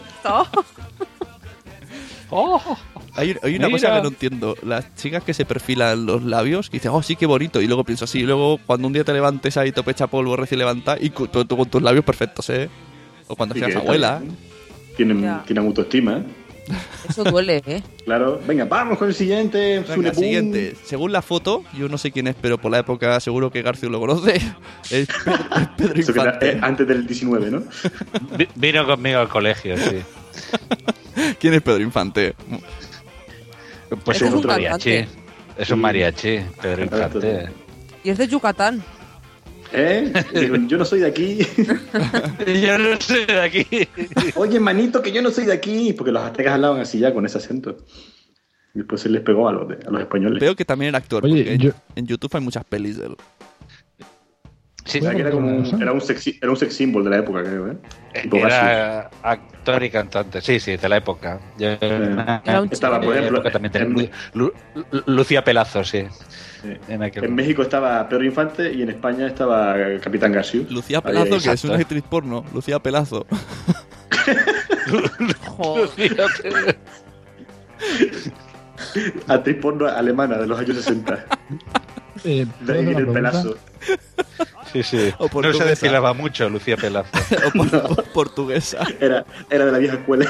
E: Hay una
G: Mira.
E: cosa que no entiendo. Las chicas que se perfilan los labios, que dicen, oh, sí, qué bonito. Y luego pienso así. Y luego, cuando un día te levantes ahí, tope echa polvo recién levantada, y tú con tus labios perfectos, ¿eh? O cuando
H: Y
E: seas
H: que
E: abuela.
H: Tienen
D: Ya.
H: autoestima.
D: Eso duele, ¿eh?
H: Claro. Venga, vamos con el siguiente.
E: Venga,
H: Sune, boom.
E: siguiente. Según la foto, yo no sé quién es, pero por la época seguro que García lo conoce. Es Pedro
H: Eso que era,
E: Infante.
H: antes del 19, ¿no?
G: Vino conmigo al colegio, sí.
E: ¿Quién es Pedro Infante?
G: Pues
D: Ese
G: es
D: es
G: un
D: un
G: mariachi.
D: cantante.
G: Es un mariachi, Pedro Infante.
D: Y es de Yucatán.
H: Digo, yo no soy de aquí.
G: Yo no soy de aquí.
H: Oye, manito, que yo no soy de aquí. Porque los aztecas hablaban así ya, con ese acento. Y después se les pegó a los españoles.
E: Veo que también era actor,
I: Oye,
E: porque
I: yo-
E: en YouTube hay muchas pelis de él.
G: Sí,
H: O sea, que era como
I: ¿Cosa?
H: era un sex symbol de la época, creo, ¿eh? Tipo
G: era actor y cantante. Sí, de la época. Yo,
D: Era un
H: Estaba, por
G: en la
H: ejemplo,
G: época también tenía
H: en-
G: Lucía Pelazo, sí.
H: Garcius.
G: En aquel
H: En México estaba Pedro Infante y en España estaba Capitán Garcius.
E: Lucía
H: Ahí,
E: Pelazo, que es
H: exacto.
E: una actriz porno. Lucía Pelazo.
G: Lucía Pelazo.
H: Actriz porno alemana de los años 60.
I: ¿puedo
H: De ahí
I: hacer
H: viene
I: una
H: el
I: pregunta?
H: pelazo.
G: Sí, sí.
E: O
G: No
E: portuguesa.
G: se desfilaba mucho, Lucía Pelazo.
E: O portuguesa.
H: Era de la vieja escuela.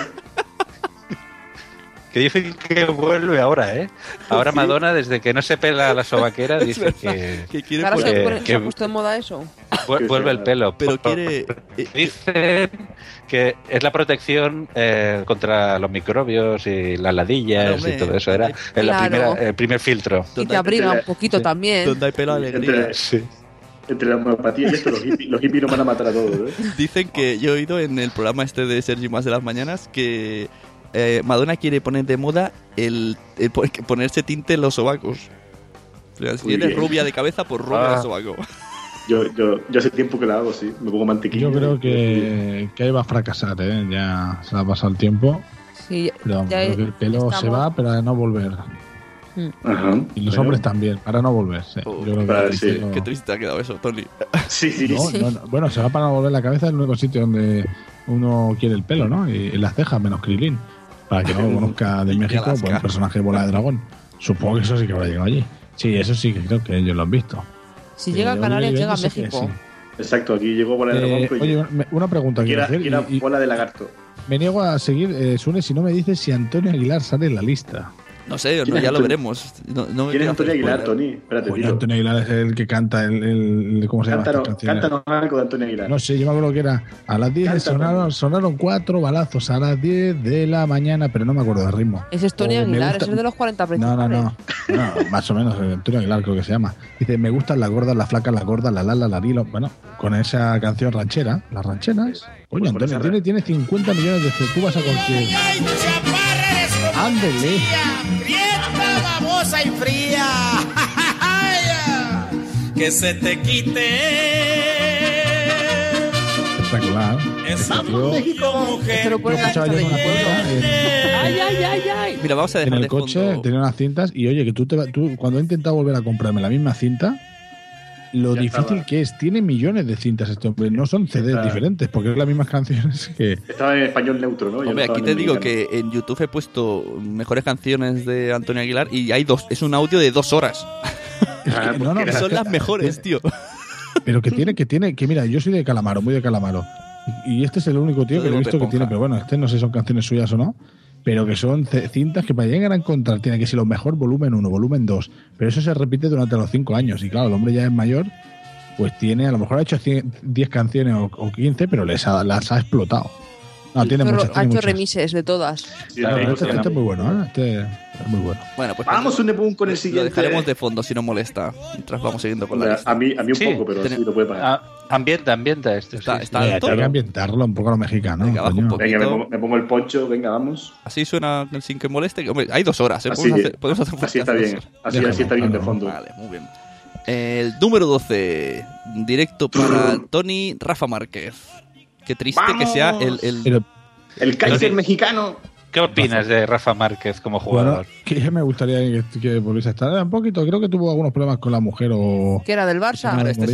G: Que dicen que vuelve ahora, ¿eh? Ahora
H: Sí.
G: Madonna, desde que no se pela la sobaquera, dice que
E: Que quiere
D: Ahora
E: poner-
G: que-
D: se ha puesto en moda eso.
G: vuelve el pelo.
E: Pero quiere...
G: Dicen que es la protección contra los microbios y las ladillas
E: Claro, hombre.
G: y todo eso. Era
D: Claro.
G: el primer filtro.
D: Y te abriga un poquito también.
E: Donde hay pelo alegría.
H: Entre la homeopatía y esto, los hippies nos van a matar a todos, ¿eh?
E: Dicen que yo he oído en el programa este de Sergi Más de las Mañanas que Madonna quiere poner de moda el ponerse tinte en los sobacos. O sea, si
H: Muy
E: eres
H: bien.
E: rubia de cabeza, pues rubia
G: Ah.
E: de sobaco.
H: Yo hace tiempo que la hago, sí. Me pongo mantequilla.
I: Yo creo que ahí va a fracasar, ¿eh? Ya se le ha pasado el tiempo.
D: Sí,
I: pero vamos, creo que el pelo se va para no volver.
H: Ajá.
I: Y los hombres también, para no volver. Sí. Yo creo que
E: sí. Qué triste ha quedado eso, Tony.
H: Sí.
I: No. Bueno, se va para no volver la cabeza, es el único sitio donde uno quiere el pelo, ¿no? Y las cejas, menos Krilin. Para que no lo conozca de México, pues un personaje de bola de dragón. Supongo que eso sí que habrá llegado allí. Sí, eso sí que creo que ellos lo han visto.
D: Si llega a Canarias, llega a México.
H: Sí. Exacto, aquí llegó bola de dragón.
I: Oye, una pregunta quiero hacer.
H: Era bola de lagarto.
I: Me niego a seguir, Sune, si no me dices si Antonio Aguilar sale en la lista.
E: No sé, ya lo veremos.
H: ¿Quién es Antonio Aguilar, Tony? Espérate,
I: Oye, Antonio Aguilar es el que canta ¿cómo se llama?
H: Cántanos algo de Antonio Aguilar.
I: No sé, yo me acuerdo que era a las 10 sonaron 4 balazos a las 10 de la mañana, pero no me acuerdo del ritmo.
D: Ese es Tony Aguilar, ese es de los 40 principales.
I: No, más o menos, Antonio Aguilar creo que se llama. Dice, me gustan las gordas, las flacas, las gordas, la rilo. Bueno, con esa canción ranchera, las rancheras. Oye, Antonio tiene 50 millones de... Tú vas a cualquier... ¡Ándele!
R: Babosa y fría, que se te quite.
I: Espectacular.
R: Vamos, México, mujer.
D: Ay.
E: Mira, vamos a dejar
I: en el
E: de
I: coche
E: fondo.
I: tenía unas cintas y oye, que tú cuando he intentado volver a comprarme la misma cinta, lo difícil que es, tiene millones de cintas este hombre, no son CDs diferentes, porque es las mismas canciones que...
H: Estaba en español neutro, ¿no?
E: Hombre, aquí te digo que en YouTube he puesto mejores canciones de Antonio Aguilar y hay es un audio de 2 horas. Son las mejores, tío.
I: Pero que mira, yo soy de Calamaro, muy de Calamaro, y este es el único tío que he visto que tiene, pero bueno, no sé si son canciones suyas o no, pero que son cintas que para llegar a encontrar tiene que ser lo mejor volumen 1, volumen 2, pero eso se repite durante los 5 años y claro, el hombre ya es mayor, pues tiene, a lo mejor ha hecho 10 canciones o 15, pero las ha explotado. No, tiene muchas.
D: Ha hecho remises de todas.
H: Sí,
I: claro, este es muy bueno, ¿eh? Este es muy bueno.
E: Bueno, pues
H: vamos un con el siguiente.
E: Lo dejaremos de fondo si no molesta, mientras vamos siguiendo con la lista.
H: A mí un poco, pero sí lo puede pagar.
G: Ambienta esto.
I: Hay que ambientarlo un poco a lo mexicano.
E: Venga, baja un poquito.
H: Venga, me pongo el poncho, venga, vamos.
E: Así suena sin que moleste. Hombre, hay 2 horas, ¿eh? Podemos hacer
H: así está bien. Así está bien de fondo.
E: Vale, muy bien. El número 12, directo para Tony Rafa Márquez. Qué triste que sea
H: el Kaiser mexicano.
G: ¿Qué opinas de Rafa Márquez como jugador?
I: Bueno, que me gustaría que volviese a estar un poquito. Creo que tuvo algunos problemas con la mujer o...
D: ¿Que era del Barça?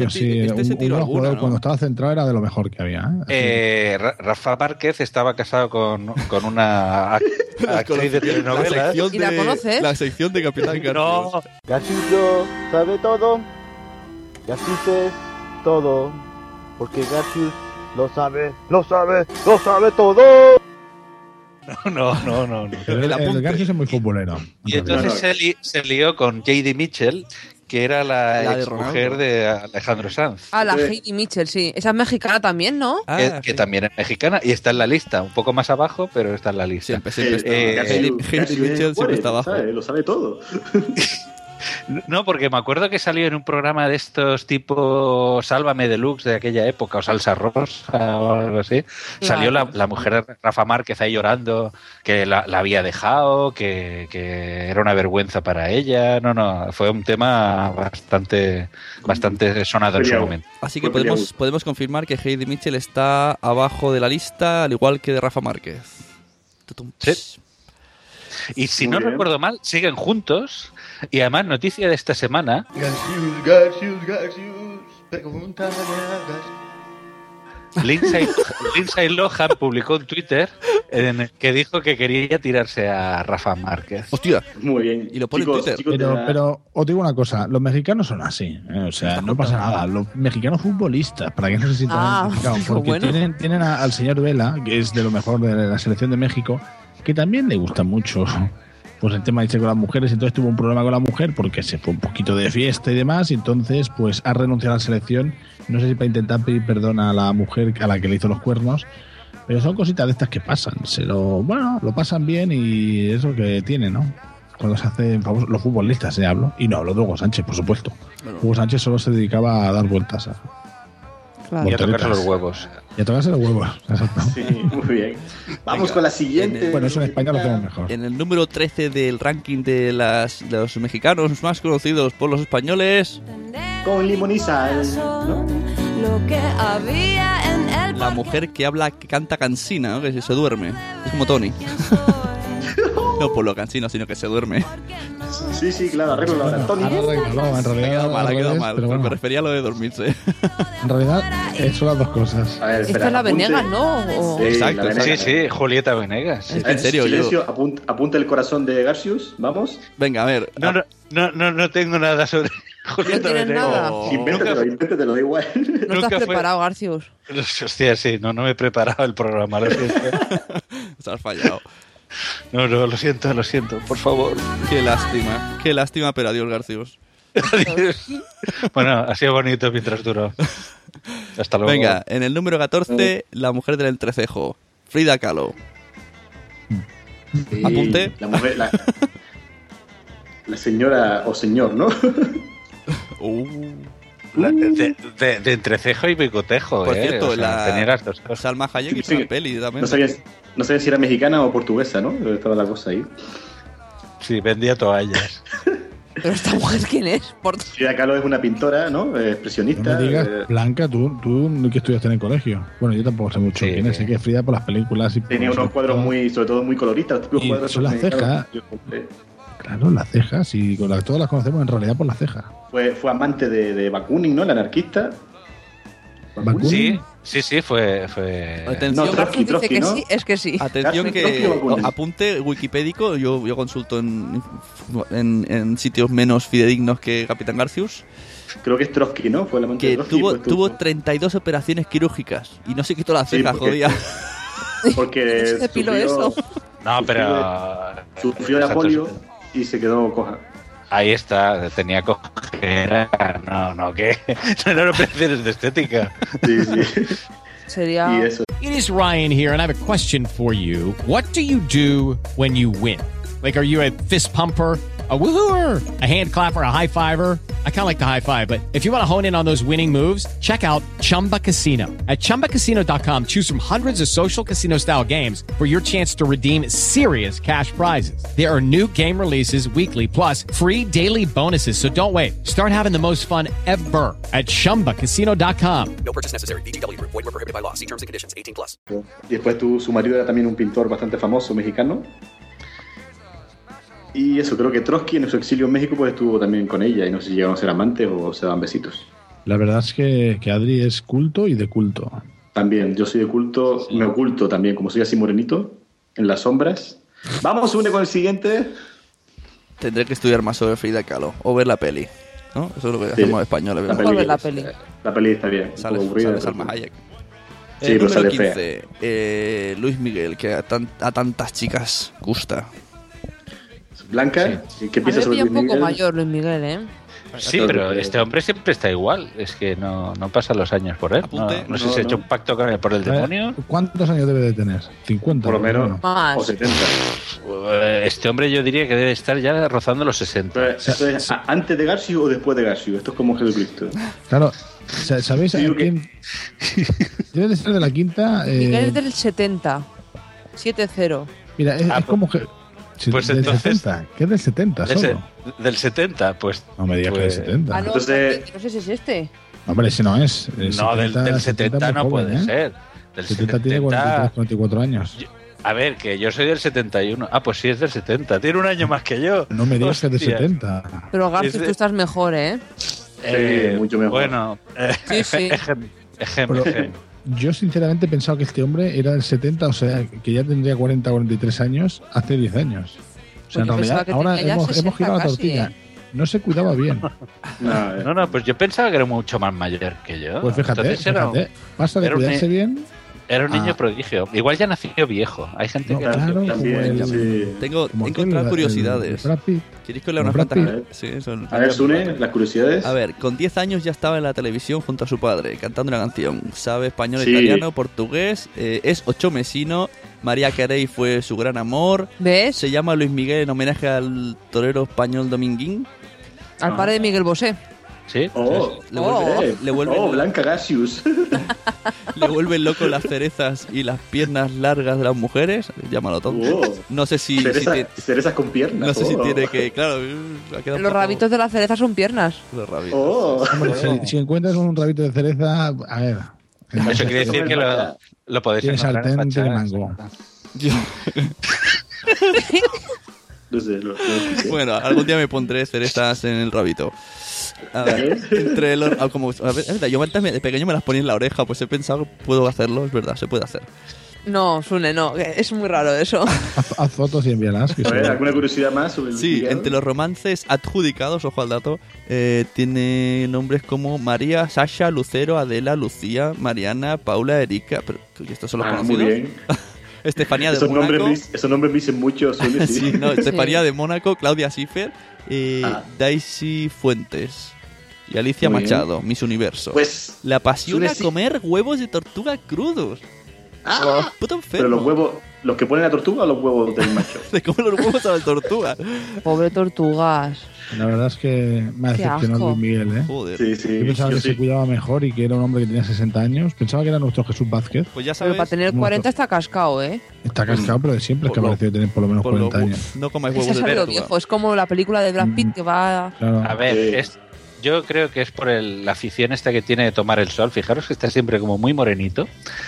I: Un jugador cuando estaba centrado era de lo mejor que había.
G: Rafa Márquez estaba casado con una actriz de telenovelas.
D: ¿Y la conoces?
E: La sección de Capitán Garcius.
S: No. Garcius sabe todo. Garcius es todo. Porque Garcius lo sabe todo.
G: No.
I: Pero el Garcius es muy futbolero.
G: Y entonces se lió con J.D. Mitchell, que era la mujer de Alejandro Sanz.
D: Ah, la Heidi Mitchell, sí. Esa es mexicana también, ¿no?
G: Que también es mexicana y está en la lista. Un poco más abajo, pero está en la lista.
E: Siempre está. Heidi Mitchell siempre está abajo.
H: Lo sabe todo.
G: No, porque me acuerdo que salió en un programa de estos tipo Sálvame Deluxe de aquella época, o Salsa Rosa o algo así. Claro. Salió la mujer de Rafa Márquez ahí llorando, que la había dejado, que era una vergüenza para ella. No, fue un tema bastante sonado en su momento.
E: Así que podemos confirmar que Heidi Mitchell está abajo de la lista, al igual que de Rafa Márquez.
G: Sí. Y si no recuerdo mal, siguen juntos. Y además, noticia de esta semana.
Q: Garcius, pregúntale a
G: Lindsay Lohan publicó un Twitter en el que dijo que quería tirarse a Rafa Márquez.
E: Hostia,
H: muy bien.
E: Y lo pone en Twitter.
I: Pero os digo una cosa, los mexicanos son así, o sea, no pasa nada. Los mexicanos futbolistas, para que no se sientan identificados, porque bueno. tienen al señor Vela, que es de lo mejor de la selección de México, que también le gusta mucho pues el tema de irse con las mujeres. Entonces tuvo un problema con la mujer porque se fue un poquito de fiesta y demás, y entonces pues ha renunciado a la selección, no sé si para intentar pedir perdón a la mujer a la que le hizo los cuernos, pero son cositas de estas que pasan, lo pasan bien y es lo que tiene, ¿no? Cuando se hacen famosos los futbolistas, hablo, y no hablo de Hugo Sánchez, por supuesto. Hugo Sánchez solo se dedicaba a dar vueltas
G: y a tocarse los huevos.
I: Y a tocarse los huevos, exacto.
H: Sí, muy bien. Vamos con la siguiente.
I: Bueno, eso en España lo hacemos mejor.
E: En el número 13 del ranking de los mexicanos más conocidos por los españoles,
H: con limón y sal, ¿no?
D: Lo que había en el
E: La mujer que habla, que canta cansina, ¿no? Que se duerme. Es como Tony. No por lo cansino, sino que se duerme.
H: Sí, claro, arreglo ahora. Tony.
I: En realidad,
E: Ha quedado mal,
I: pero bueno,
E: me refería a lo de dormirse.
I: en realidad son las dos cosas.
H: A ver,
D: Esta es la Venegas, ¿no? O-
H: Sí,
E: Exacto,
H: la Venegas.
G: Sí, Julieta Venegas.
E: En serio,
H: Silencio, apunta el corazón de Garcius, vamos.
E: Venga, a ver.
G: No tengo nada sobre Julieta
D: tienes
G: Venegas.
D: nada.
H: Invéntatelo, da igual.
D: No
G: Nunca
D: estás
G: fue-
D: preparado, Garcius.
G: Hostia, sí, no me he preparado el programa, lo siento.
E: Se has fallado.
G: No, lo siento, por favor.
E: Qué lástima, pero adiós, Garcius.
G: Bueno, ha sido bonito mientras duró. Hasta luego.
E: Venga, en el número 14, la mujer del entrecejo, Frida Kahlo.
H: Sí,
E: Apunte.
H: La mujer, la señora o señor, ¿no?
G: De entrecejo y bigotejo,
E: Por cierto,
G: o sea, tenía las dos cosas.
E: Salma Hayek hizo
H: Sí.
E: una peli también.
H: No sabía si era mexicana o portuguesa, ¿no? Pero estaba la cosa ahí.
G: Sí, vendía toallas.
D: ¿Pero esta mujer quién es?
H: Frida Kahlo es una pintora, ¿no?
I: No
H: Expresionista.
I: me digas, Blanca, tú que estudiaste en el colegio. Bueno, yo tampoco sé mucho quién es. Sé que es Frida por las películas. Y
H: Tenía unos cuadros sobre todo muy coloristas. Los
I: Y
H: cuadros
I: son las cejas. Claro, las cejas. Y todas las conocemos en realidad por las cejas.
H: Fue amante de Bakunin, ¿no? El anarquista.
I: ¿Bakunin?
G: Sí, fue...
E: Atención,
H: No, Trotsky,
D: Dice que
H: ¿no?
D: sí, es que sí.
E: Atención
H: Trotsky
E: que
H: o Bakunin.
E: apunte wikipédico, yo consulto en sitios menos fidedignos que Capitán Garcius,
H: Creo que es Trotsky, ¿no? Fue el amante de
E: que
H: Trotsky. pues
E: tuvo 32 operaciones quirúrgicas y no se quitó la
H: Sí,
E: ceja,
H: porque-
E: jodía.
H: Porque
D: Se depiló eso.
G: No, pero...
H: Sufrió de polio y se quedó coja.
G: Ahí está, tenía cojera. No, ¿qué? No eran operaciones de estética.
H: Sí, sí.
D: Sería...
H: Y eso.
C: It is Ryan here, and I have a question for you. What do you do when you win? Like, are you a fist pumper, a woohooer, a hand clapper, a high fiver? I kind of like the high five, but if you want to hone in on those winning moves, check out Chumba Casino. At ChumbaCasino.com, choose from hundreds of social casino-style games for your chance to redeem serious cash prizes. There are new game releases weekly, plus free daily bonuses. So don't wait. Start having the most fun ever at ChumbaCasino.com.
A: No purchase necessary. VGW Group. Void where prohibited by law. See terms and conditions. 18+.
H: Y después su marido era también un pintor bastante famoso mexicano. Y eso, creo que Trotsky en su exilio en México pues estuvo también con ella y no sé si llegaron a ser amantes o se daban besitos.
I: La verdad es que Adri es culto y de culto.
H: También, yo soy de culto, me oculto también, como soy así morenito, en las sombras. Vamos, une con el siguiente.
E: Tendré que estudiar más sobre Frida Kahlo o ver la peli, ¿no? Eso es lo que
H: Sí.
E: hacemos los españoles.
H: La
E: ¿verdad?
H: peli,
D: la peli.
H: La peli está bien.
E: Sale,
H: un poco aburrida,
E: sale
H: pero-
E: Salma Hayek.
H: Sí, pero
E: Número
H: sale
E: 15, Luis Miguel, que a tantas chicas gusta.
H: Blanca, ¿qué
D: A mí
H: piensas
D: me
H: sobre
D: pilla
H: Luis
D: un poco
H: Miguel?
D: mayor Luis Miguel, ¿eh?
G: Sí, pero este hombre siempre está igual. Es que no pasan los años por él.
E: Apunte.
G: No sé si ha hecho un pacto con él por el demonio.
I: ¿Cuántos años debe de tener? 50.
H: Por lo menos.
D: Más.
H: O 70.
G: Este hombre yo diría que debe estar ya rozando los 60.
H: Pero, ¿esto es antes de Garcius o después de Garcius? Esto es como Jesucristo.
I: Claro, ¿sabéis a
H: Sí,
I: quién? Debe de ser de la quinta.
D: Miguel es del 70. 7-0.
I: Mira, es como que.
G: Pues
I: del
G: entonces-
I: 70, que es del 70 solo.
G: Del 70, pues...
I: No me digas que
G: pues-
I: del 70.
D: Ah, no,
H: Entonces-
D: no sé si es este.
I: Hombre, ese no es.
G: No, del 70 no
I: muy joven,
G: puede
I: ¿eh?
G: ser. Del
I: 70 tiene 43, 44 años.
G: A ver, que yo soy del 71. Ah, pues sí, es del 70. Tiene un año más que yo.
I: No me digas que es del
G: Hostia.
I: 70.
D: Pero Garcius,
G: Es de-
D: tú estás mejor, ¿eh?
H: Sí, mucho mejor.
G: Bueno,
D: Sí, sí.
I: Pero, yo sinceramente he pensado que este hombre era del 70, o sea, que ya tendría 40 o 43 años hace 10 años. O sea,
D: Pues yo
I: en
D: pensaba
I: realidad,
D: que
I: ahora
D: tenía ya
I: hemos
D: 60
I: girado la
D: casi,
I: tortilla.
D: ¿eh?
I: No se cuidaba bien.
G: No, pues yo pensaba que era mucho más mayor que yo.
I: Pues fíjate,
G: Entonces era,
I: pasa de
G: era un
I: cuidarse
G: ni-
I: bien.
G: era un niño
I: Ah.
G: prodigio. Igual ya nació viejo. Hay gente
I: No,
G: que
I: claro, como
H: También,
I: el-
H: sí.
E: Tengo
I: como
E: he
I: aquel,
E: encontrado
I: el
E: curiosidades.
I: Brad Pitt.
E: ¿Queréis que lea
I: Como
E: unas
I: Brad
E: cuantas?
I: Pitt.
E: Sí, son...
H: A ver, Sune, las curiosidades.
E: A ver, con 10 años ya estaba en la televisión junto a su padre, cantando una canción. Sabe español,
H: Sí.
E: italiano, portugués, es ochomesino. María Carey fue su gran amor.
D: ¿Ves?
E: Se llama Luis Miguel en homenaje al torero español Dominguín.
D: Al padre de Miguel Bosé.
G: Sí.
E: Le vuelven
H: Blanca Gaseous.
E: Le vuelven loco las cerezas y las piernas largas de las mujeres. Llámalo tonto. No sé si
H: cerezas con piernas.
E: No sé si tiene que... Claro, ha quedado
D: Los rabitos de la cereza son piernas.
E: Los rabitos.
I: Hombre, si encuentras un rabito de cereza, a ver.
G: Eso quiere decir que lo podéis
I: tiene
G: encontrar en
I: sartén, tiene
G: fachadas.
I: mango.
H: No sé.
E: Bueno, algún día me pondré cerezas en el rabito. A ver, entre los... es verdad, yo antes de pequeño me las ponía en la oreja, pues he pensado que puedo hacerlo, es verdad, se puede hacer.
D: No, Sune, no, es muy raro eso.
I: Haz fotos y envíalas.
H: A ver, ¿alguna curiosidad más sobre el Miguel?
E: Entre los romances adjudicados, ojo al dato, tiene nombres como María, Sasha, Lucero, Adela, Lucía, Mariana, Paula, Erika. Pero estos son los conocidos.
H: Muy bien.
E: Estefanía de Mónaco.
H: Esos nombres me dicen mucho.
E: Sí, no, Estefanía de Mónaco, Claudia Schiffer, Daisy Fuentes y Alicia
H: Muy
E: Machado,
H: bien.
E: Miss Universo.
H: Pues
E: le apasiona
H: Sune,
E: comer huevos de tortuga crudos. Puto enfermo.
H: Pero los huevos, ¿los que ponen la tortuga o los huevos del macho?
E: Le comen los huevos a la tortuga.
D: Pobre tortugas.
I: La verdad es que me ha
D: Qué
I: decepcionado
D: asco.
I: Luis Miguel, ¿eh?
E: Joder.
H: Sí,
I: Yo pensaba
H: yo
I: que
H: sí.
I: se cuidaba mejor y que era un hombre que tenía 60 años. Pensaba que era nuestro Jesús Vázquez.
E: Pues ya
D: Pero
E: sabes.
D: para tener 40 está cascado, ¿eh?
I: Está cascado, pero de siempre es que ha
E: Por lo-
I: parecido tener por lo menos
E: por lo-
I: 40 años.
E: No comáis
D: Se ha
E: huevos de
D: salido
E: tortuga.
D: viejo. Es como la película de Brad Pitt que va...
I: Claro.
G: A ver, yo creo que es por la afición esta que tiene de tomar el sol. Fijaros que está siempre como muy morenito.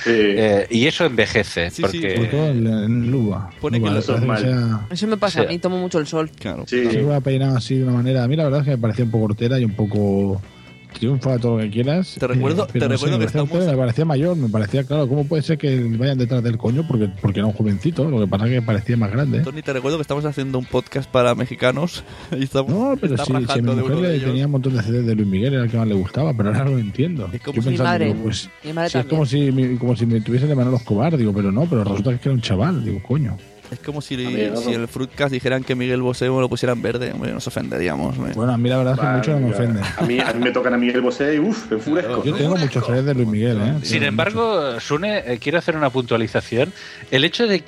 G: Y eso envejece.
E: Sí,
G: porque
I: Sobre todo en Luba.
E: Pone que
I: Luba,
E: lo
I: parece
H: normal.
I: sea-
D: Eso me pasa
G: Sí.
D: a mí, tomo mucho el sol.
E: Claro.
H: Sí.
I: Se iba peinado así de una manera. A mí la verdad es que me parecía un poco hortera y un poco triunfa todo lo que quieras.
E: Te recuerdo
I: pero no sé,
E: que
I: me parecía
E: estamos...
I: hortera, me parecía mayor, me parecía, claro, ¿cómo puede ser que vayan detrás del coño? Porque era un jovencito, lo que pasa es que parecía más grande.
E: Tony, te recuerdo que estamos haciendo un podcast para mexicanos y estamos
I: No, pero
E: está
I: si mi
E: rajando de
I: mujer
E: uno de
I: le
E: ellos.
I: tenía un montón de CDs de Luis Miguel, era el que más le gustaba, pero ahora lo entiendo.
E: Es como
I: Yo
E: si-
I: pensando,
D: Mi madre.
I: digo, pues,
D: Mi madre
I: si es
D: también.
I: como si me tuviese de Manolo Escobar, digo, pero no, pero resulta que era un chaval, digo, coño.
E: Es como si,
H: Amigo.
E: si en el Fruitcast dijeran que Miguel Bosé lo pusieran verde. Hombre, nos ofenderíamos. hombre.
I: Bueno, a mí la verdad es que mucho no me ofende.
H: A mí me tocan a Miguel Bosé y me enfurezco.
I: Yo tengo muchos CDs de Luis Miguel, ¿eh?
G: Sin
I: Tengo
G: embargo, Sune, quiero hacer una puntualización. El hecho de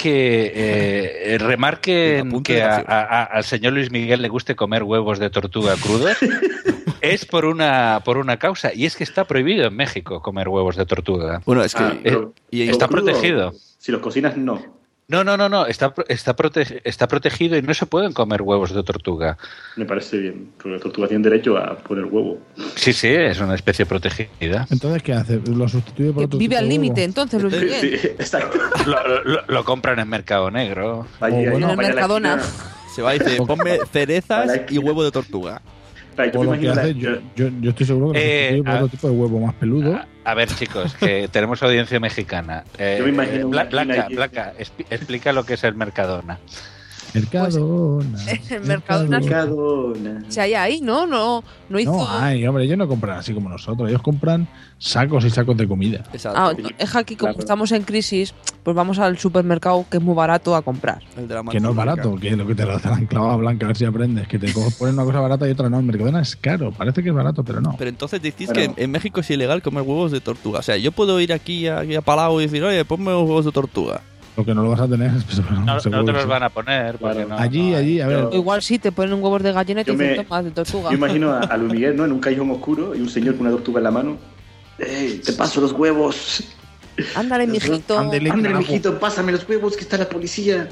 G: que remarquen
E: Apunte
G: que
E: de la
G: al señor Luis Miguel le guste comer huevos de tortuga crudos es por una causa, y es que está prohibido en México comer huevos de tortuga.
E: Bueno, es que...
H: pero-
E: y
G: está
H: crudo,
G: protegido.
H: Si los cocinas, no.
G: No, está protegido y no se pueden comer huevos de tortuga.
H: Me parece bien. Porque las tortugas tienen derecho a poner huevo.
G: Sí, es una especie protegida.
I: Entonces, ¿qué hace? ¿Lo sustituye por
D: Que
I: otro
D: vive
I: tipo
D: al
I: de
D: límite,
I: huevo?
D: entonces, Luis Miguel.
H: Sí, exacto.
G: Lo compran en Mercado Negro.
H: Allí,
I: bueno,
H: allí,
D: En el
H: vaya a la
D: Mercadona.
H: esquina.
E: se va y dice, ponme cerezas y huevo de tortuga.
H: Vale, yo
I: O
H: me
I: lo que
H: imagino
I: hace, yo estoy seguro que lo sustituye por otro tipo de huevo más peludo.
G: A ver, chicos, que tenemos audiencia mexicana.
H: Yo me imagino una esquina
G: Blanca, explica lo que es el Mercadona.
I: Mercadona.
D: El Mercadona.
H: Mercadona.
D: Si hay ahí, ¿no? No hizo...
I: No, ay, hombre, ellos no compran así como nosotros. Ellos compran sacos y sacos de comida.
E: Exacto.
D: Ah, es aquí como estamos en crisis, pues vamos al supermercado que es muy barato a comprar.
E: El de la
I: Que no es
E: manzana.
I: barato, que es lo que te lo han clavado Blanca, a ver si aprendes. Que te ponen una cosa barata y otra no. El Mercadona es caro. Parece que es barato, pero no.
E: Pero entonces decís
H: Bueno.
E: que en México es ilegal comer huevos de tortuga. O sea, yo puedo ir aquí a Palau y decir, oye, ponme huevos de tortuga.
I: Lo que no lo vas a tener.
G: No
I: seguro
G: te
I: que
G: los
I: sí.
G: van a poner. Porque no,
I: Allí, a ver.
D: O igual sí, te ponen huevos de gallina y te
H: Yo me-
D: dicen tomas de tortuga.
H: Yo imagino a Luis Miguel, ¿no? En un callejón oscuro y un señor con una tortuga en la mano. ¡Ey, te paso los huevos!
D: Ándale, mijito.
I: Ándele.
H: Ándale, mijito, pásame los huevos, que está la policía.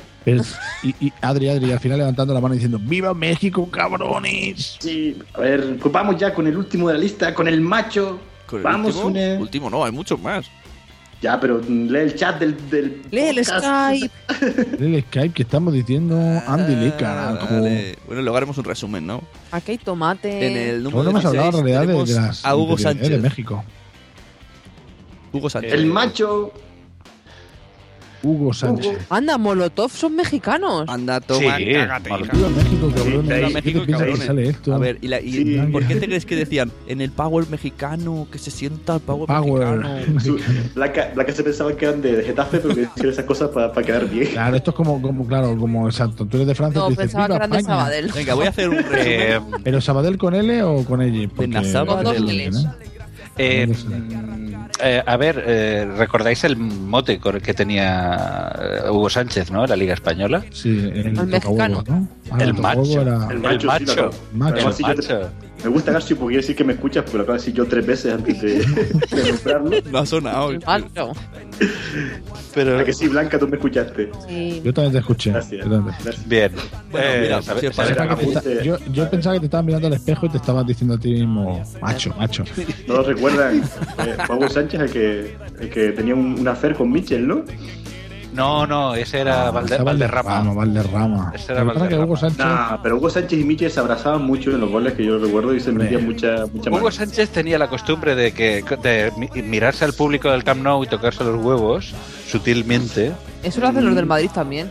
I: Y Adri, al final levantando la mano diciendo ¡Viva México, cabrones!
H: Sí, a ver, pues vamos ya con el último de la lista, con el macho.
E: ¿Con el
H: Vamos,
E: último?
H: Sune.
E: Último no, hay muchos más.
H: Ya, pero lee el chat del
D: Lee el
H: podcast.
D: Skype.
I: El Skype que estamos diciendo Andy Lee, carajo.
E: Vale. Bueno, luego haremos un resumen, ¿no?
D: Aquí hay tomate.
E: En el
I: Bueno,
E: número
I: hemos hablado en
E: 16
I: realidad
E: tenemos
I: de las
E: a Hugo
I: interioridades
E: Sánchez.
I: de México.
E: Hugo Sánchez.
H: El macho.
I: Hugo Sánchez.
D: Anda, Molotov son mexicanos.
E: Anda, toma,
G: Sí,
E: cágate,
G: Molotov.
E: hija.
I: Viva México, cabrones.
E: Viva
I: ¿Qué
E: México,
I: te piensas que
E: cabrones.
I: sale esto?
E: A ver,
H: Sí.
E: ¿por qué te crees que decían en el Power mexicano, que se sienta el Power,
I: Power.
E: mexicano?
H: Blanca se pensaba que eran de Getafe, pero que decían esas cosas para quedar bien.
I: Claro, esto es como exacto. Tú eres de Francia y
D: No,
I: te dices
D: pensaba que
I: ¡Viva
D: eran de
I: España!
D: Sabadell.
E: Venga, voy a hacer un resumen.
I: ¿Pero Sabadell con L o con L?
E: Sabadell.
D: Con dos Ls.
G: A ver, ¿recordáis el mote que tenía Hugo Sánchez, ¿no? En la Liga Española.
I: Sí, el
D: Al mexicano.
I: tocahuevos, ¿no?
G: El macho.
H: El macho. Además, me gusta Garcio porque quiere decir que me escuchas, pero lo acabo de decir yo 3 veces antes de nombrarlo.
E: No ha sonado.
H: Pero ¿a que sí, Blanca, tú me escuchaste?
D: Sí.
I: Yo también te escuché.
H: Gracias.
G: Bien.
E: Bueno, mira,
I: yo pensaba que te estabas mirando al espejo y te estabas diciendo a ti mismo, macho.
H: ¿Todos recuerdan Hugo Sánchez, el que tenía un affair con Michel, no?
G: No, ese era Valderrama.
I: Valderrama.
G: Ese era Valderrama.
I: Que Hugo Sánchez...
H: Nah, pero Hugo Sánchez y Michel se abrazaban mucho en los goles que yo recuerdo y se metían mucha
G: Hugo
H: mano.
G: Sánchez tenía la costumbre de mirarse al público del Camp Nou y tocarse los huevos sutilmente.
D: Eso lo hacen los del Madrid también.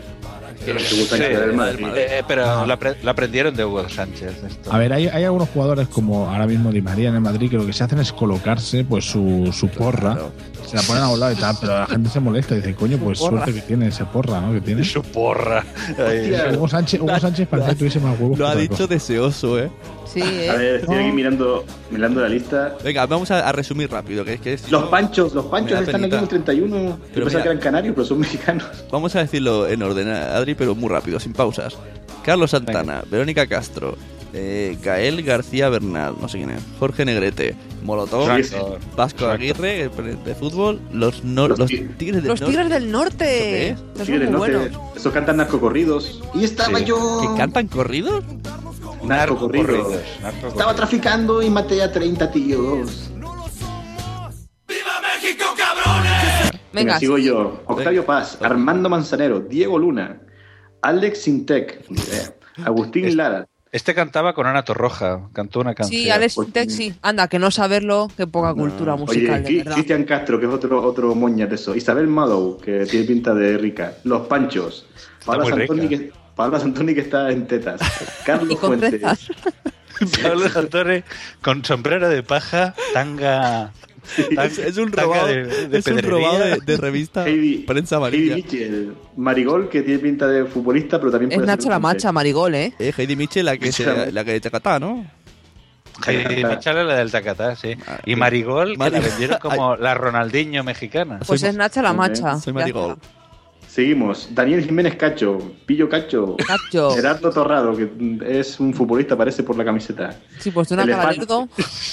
G: Pero la aprendieron de Hugo Sánchez. Esto.
I: A ver, hay algunos jugadores como ahora mismo Di María en el Madrid que lo que se hacen es colocarse pues su porra, se la ponen a un lado y tal, pero la gente se molesta y dice, coño, pues suerte que tiene ese porra, ¿no? Que tiene
G: su porra.
I: Hugo Sánchez parece que tuviese más huevos.
E: Lo ha dicho deseoso,
D: Sí,
H: A ver, estoy aquí mirando la lista.
E: Venga, vamos a resumir rápido.
H: Los panchos están aquí en el 31. Yo pensaba que eran canarios, pero son mexicanos.
E: Vamos a decirlo en orden, Adri, pero muy rápido, sin pausas. Carlos Santana, Verónica Castro, Gael García Bernal, no sé quién es, Jorge Negrete, Molotov, Vasco Aguirre, de fútbol, los Tigres del Norte.
D: Los Tigres del Norte.
H: Los Tigres del Norte. Esos cantan narcocorridos. Y estaba yo.
E: ¿Que cantan corridos?
H: Narcocorridos. Estaba traficando y maté a 30 tíos.
R: ¡Viva México, cabrones!
H: Venga, sigo yo. Octavio Paz, Armando Manzanero, Diego Luna, Alex Sintec, Agustín Lara.
G: Este cantaba con Ana Torroja, cantó una canción.
D: Sí, Alex Sintec, sí. Anda, que no saberlo, qué poca cultura musical, de verdad.
H: Cristian Castro, que es otro moña de eso. Isabel Madow, que tiene pinta de rica. Los Panchos. Paula Santoni, que está en tetas. Carlos Fuentes.
G: Pablo Santoni con sombrero de paja, tanga...
E: Es un robado de revista Prensa Amarilla.
H: Heidi Mitchell, Marigol, que tiene pinta de futbolista, pero también puede
D: ser Nacho La Mancha, Marigol,
E: Heidi Mitchell, la que de Tacatá, ¿no?
G: Heidi Mitchell es la del Tacatá, sí. Y Marigol, que la vendieron como la Ronaldinho mexicana.
D: Pues es Nacho La Mancha.
E: Soy Marigol.
H: Seguimos. Daniel Jiménez Cacho, Pillo Cacho. Gerardo Torrado, que es un futbolista, parece por la camiseta.
D: Sí, pues una Caballerdo.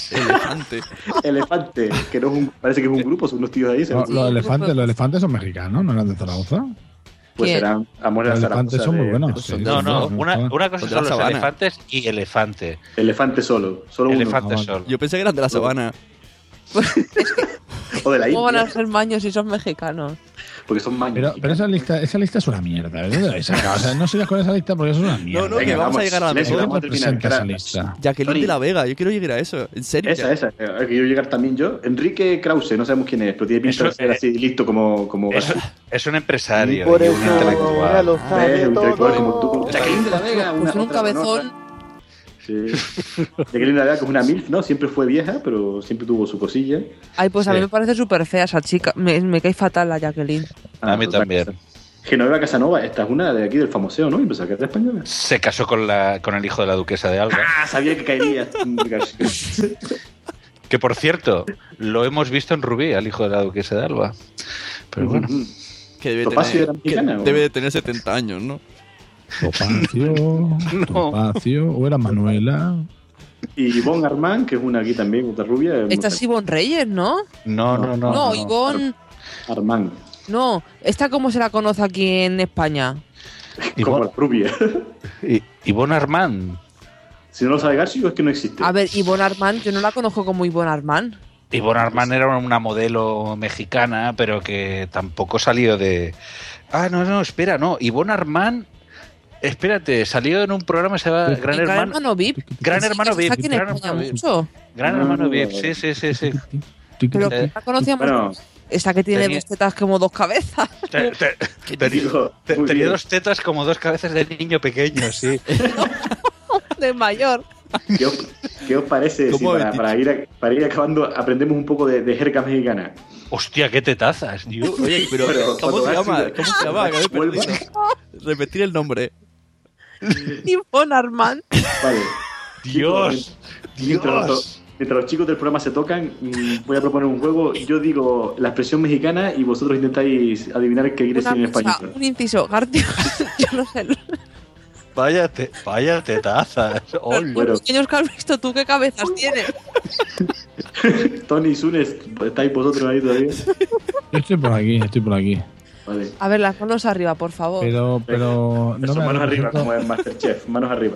H: Elefante, que no es parece que es un grupo, son unos tíos ahí.
I: Los elefantes son mexicanos, ¿no eran de Zaragoza?
H: Pues serán Amores de Zaragoza.
I: Los elefantes son muy buenos.
G: Sí, una cosa son los elefantes y elefante.
H: Elefante solo
G: elefante
H: uno.
G: solo.
E: Yo pensé que eran de la sabana.
H: O de la
D: ¿Cómo van a ser maños si son mexicanos?
H: Porque son maños.
I: Pero esa lista es una mierda. ¿De dónde la habéis sacado? O sea, no sigas con esa lista porque eso es una mierda.
E: No, que vamos a llegar a la
I: mejor. Esa lista.
E: Jacqueline de la Vega, yo quiero llegar a eso. En serio.
H: Esa. Quiero llegar también yo. Enrique Krause, no sabemos quién es, pero tiene pinta de ser así listo como
G: es un empresario.
S: Y por eso
G: un intelectual.
S: lo sabe todo.
H: Como tú. Jacqueline de la Vega,
D: pues un cabezón.
H: Sí. Jacqueline de la Vega, que es una MILF, ¿no? Siempre fue vieja, pero siempre tuvo su cosilla.
D: Ay, pues a mí me parece súper fea esa chica. Me cae fatal la Jacqueline.
G: A mí también.
H: Genoveva Casanova, esta es una de aquí del famoseo, ¿no? Y pensaba que era española.
G: Se casó con el hijo de la duquesa de Alba.
H: Sabía que caería.
G: Que por cierto, lo hemos visto en Rubí, al hijo de la duquesa de Alba. Pero bueno.
E: Que debe de tener 70 años, ¿no?
I: Topacio, o era Manuela.
H: Y Ivonne Armand, que es una aquí también, otra rubia.
D: Esta es Ivonne Reyes, ¿no?
G: No,
D: Ivonne
H: Armand.
D: No, ¿esta cómo se la conoce aquí en España?
H: Como la rubia.
G: Ivonne Armand.
H: Si no lo sabe García, es que no existe.
D: A ver, Ivonne Armand, yo no la conozco como Ivonne Armand.
G: Ivonne Armand era una modelo mexicana, pero que tampoco salió de... espera, Ivonne Armand... Espérate, salió en un programa que se llama Gran
D: Hermano VIP.
G: Gran Hermano VIP. Gran Hermano VIP, sí.
D: Pero la conocíamos. Esa que tiene dos tetas como dos cabezas.
G: Tenía dos tetas como dos cabezas de niño pequeño, sí.
D: De mayor.
H: ¿Qué os parece si para ir acabando aprendemos un poco de jerga mexicana?
G: Hostia, qué tetazas, tío.
E: Oye, pero ¿cómo se llama? Repetir el nombre.
D: Ivonne Armand.
H: Vale.
G: Dios.
H: Mientras los chicos del programa se tocan, voy a proponer un juego. Yo digo la expresión mexicana y vosotros intentáis adivinar qué quiere decir en español.
D: Un inciso, García. Yo no sé.
G: Vaya tetazas.
D: Los pequeños que has visto tú, ¿qué cabezas tienes?
H: Tony y Sunes, ¿estáis vosotros ahí todavía?
I: Yo estoy por aquí.
H: Vale.
D: A ver, las manos arriba, por favor.
I: Pero no
H: Eso,
I: me
H: manos arriba,
I: represento-
H: como en Masterchef, manos arriba.